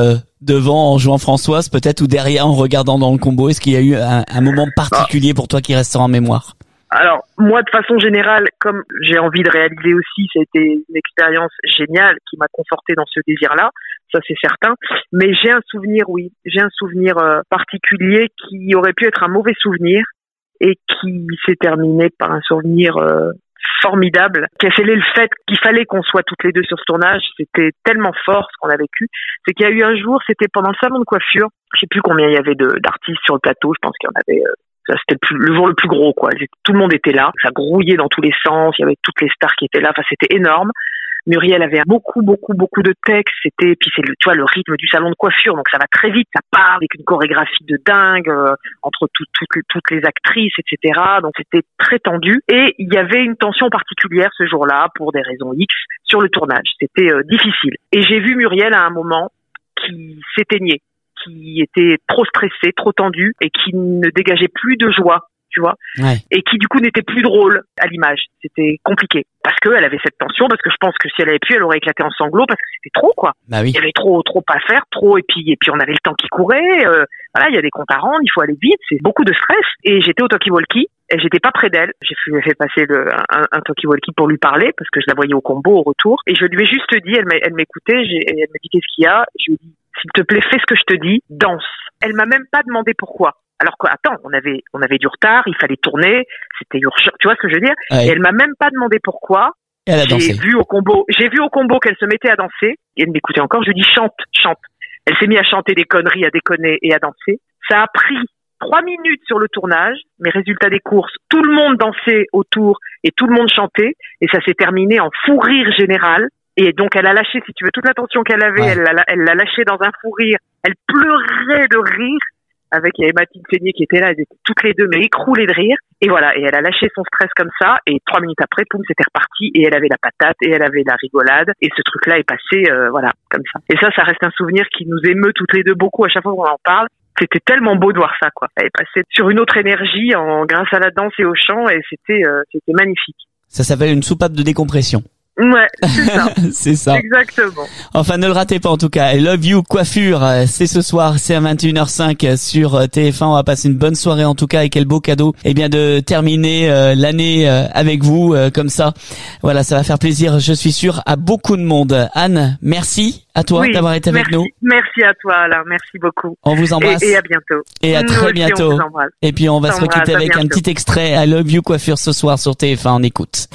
devant en jouant Françoise, peut-être, ou derrière en regardant dans le combo? Est-ce qu'il y a eu un, un moment particulier pour toi qui restera en mémoire? Alors, moi, de façon générale, comme j'ai envie de réaliser aussi, ça a été une expérience géniale qui m'a conforté dans ce désir-là, ça c'est certain. Mais j'ai un souvenir, oui, j'ai un souvenir euh, particulier qui aurait pu être un mauvais souvenir et qui s'est terminé par un souvenir euh, formidable, qui a scellé le fait qu'il fallait qu'on soit toutes les deux sur ce tournage. C'était tellement fort ce qu'on a vécu. C'est qu'il y a eu un jour, c'était pendant le salon de coiffure, je sais plus combien il y avait de, d'artistes sur le plateau, je pense qu'il y en avait... Euh, Ça, c'était le, plus, le jour le plus gros, quoi. Tout le monde était là. Ça grouillait dans tous les sens. Il y avait toutes les stars qui étaient là. Enfin, c'était énorme. Muriel avait beaucoup, beaucoup, beaucoup de textes. C'était, puis c'est le, tu vois, le rythme du salon de coiffure. Donc ça va très vite. Ça part avec une chorégraphie de dingue, euh, entre tout, tout, toutes les actrices, et cetera. Donc c'était très tendu. Et il y avait une tension particulière ce jour-là pour des raisons X sur le tournage. C'était euh, difficile. Et j'ai vu Muriel à un moment qui s'éteignait, qui était trop stressé, trop tendu et qui ne dégageait plus de joie, tu vois, ouais. Et qui du coup n'était plus drôle à l'image. C'était compliqué parce que elle avait cette tension, parce que je pense que si elle avait pu, elle aurait éclaté en sanglots parce que c'était trop, quoi. Bah oui. Il y avait trop, trop à faire, trop, et puis, et puis on avait le temps qui courait. Euh, voilà, il y a des comptes à rendre, il faut aller vite, c'est beaucoup de stress. Et j'étais au talkie-walkie. Et j'étais pas près d'elle. J'ai fait passer le, un, un talkie-walkie pour lui parler parce que je la voyais au combo au retour. Et je lui ai juste dit, elle, elle m'écoutait, j'ai, elle m'a dit qu'est-ce qu'il y a. Je lui ai dit, s'il te plaît, fais ce que je te dis, danse. Elle m'a même pas demandé pourquoi. Alors que, attends, on avait, on avait du retard, il fallait tourner, c'était urgent. Tu vois ce que je veux dire? Ouais. Et elle m'a même pas demandé pourquoi. Et elle a dansé. J'ai vu au combo, j'ai vu au combo qu'elle se mettait à danser. Et elle m'écoutait encore. Je lui ai dit chante, chante. Elle s'est mise à chanter des conneries, à déconner et à danser. Ça a pris trois minutes sur le tournage, mais résultat des courses, tout le monde dansait autour et tout le monde chantait, et ça s'est terminé en fou rire général. Et donc elle a lâché, si tu veux, toute l'attention qu'elle avait, ouais. elle, l'a, elle l'a lâché dans un fou rire. Elle pleurait de rire. Avec, il y avait Mathilde Seigné qui était là, elles étaient toutes les deux, mais écroulées de rire. Et voilà, et elle a lâché son stress comme ça, et trois minutes après, poum, c'était reparti, et elle avait la patate, et elle avait la rigolade, et ce truc-là est passé, euh, voilà, comme ça. Et ça, ça reste un souvenir qui nous émeut toutes les deux beaucoup à chaque fois qu'on en parle. C'était tellement beau de voir ça, quoi. Elle est passée sur une autre énergie en, grâce à la danse et au chant, et c'était, euh, c'était magnifique. Ça s'appelle une soupape de décompression. Ouais, c'est ça. C'est ça. Exactement. Enfin, ne le ratez pas en tout cas. I Love You Coiffure, c'est ce soir, c'est à vingt et une heures cinq sur T F un. On va passer une bonne soirée en tout cas, et quel beau cadeau. Eh bien, de terminer euh, l'année euh, avec vous euh, comme ça. Voilà, ça va faire plaisir, je suis sûr, à beaucoup de monde. Anne, merci à toi oui, d'avoir été avec merci, nous. Merci à toi, Alain. Merci beaucoup. On vous embrasse. Et, et à bientôt. Et à nous très aussi, bientôt. On vous embrasse. Et puis on va se quitter avec un petit extrait. I Love You Coiffure ce soir sur T F un. On écoute.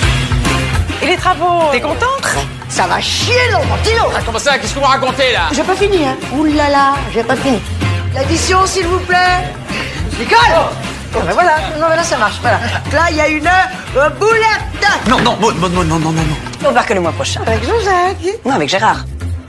Et les travaux, t'es contente? Ça va chier, non, Martino. Ah, comment ça? Qu'est-ce que vous racontez, là? J'ai pas fini, hein. Ouh là là, j'ai pas fini. L'addition, s'il vous plaît. Nicole. Oh, ben voilà, non, mais là, ça marche, voilà. Là, il y a une euh, boulette. Non, non, non, non, non, non, non, non. On va que le mois prochain. Avec Joseph. Non, avec Gérard.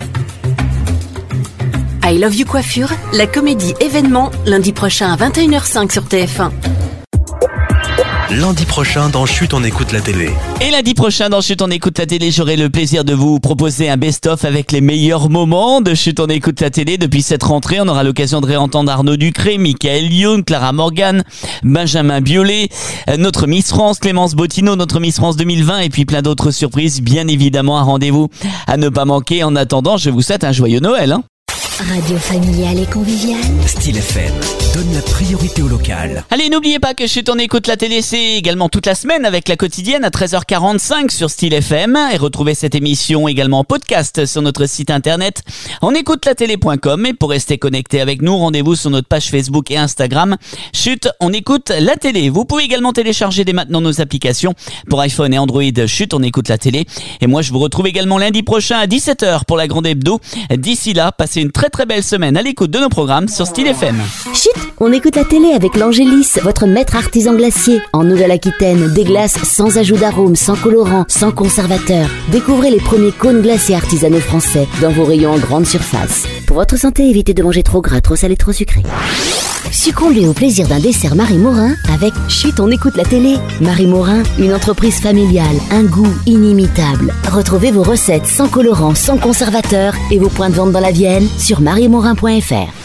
I Love You Coiffure, la comédie événement, lundi prochain à vingt et une heures cinq sur T F un. Lundi prochain dans Chut, on écoute la télé. Et lundi prochain dans Chut, on écoute la télé, j'aurai le plaisir de vous proposer un best-of avec les meilleurs moments de Chut, on écoute la télé. Depuis cette rentrée, on aura l'occasion de réentendre Arnaud Ducré, Michael Youn, Clara Morgan, Benjamin Biolay, notre Miss France, Clémence Bottineau, notre Miss France deux mille vingt, et puis plein d'autres surprises, bien évidemment, un rendez-vous à ne pas manquer. En attendant, je vous souhaite un joyeux Noël, hein. Radio familiale et conviviale. Style F M donne la priorité au local. Allez, n'oubliez pas que Chut, on écoute la télé, c'est également toute la semaine avec la quotidienne à treize heures quarante-cinq sur Style F M. Et retrouvez cette émission également en podcast sur notre site internet on écoute la télé point com. Et pour rester connecté avec nous, rendez-vous sur notre page Facebook et Instagram. Chut, on écoute la télé. Vous pouvez également télécharger dès maintenant nos applications pour iPhone et Android. Chut, on écoute la télé. Et moi, je vous retrouve également lundi prochain à dix-sept heures pour la grande hebdo. D'ici là, passez une très très belle semaine à l'écoute de nos programmes sur Style F M. Chut, on écoute la télé avec l'Angélis, votre maître artisan glacier. En Nouvelle-Aquitaine, des glaces sans ajout d'arôme, sans colorant, sans conservateur. Découvrez les premiers cônes glacés artisanaux français dans vos rayons en grande surface. Pour votre santé, évitez de manger trop gras, trop salé, trop sucré. Succombez au plaisir d'un dessert Marie Morin avec Chut, on écoute la télé. Marie Morin, une entreprise familiale, un goût inimitable. Retrouvez vos recettes sans colorant, sans conservateur et vos points de vente dans la Vienne sur marie morin point f r.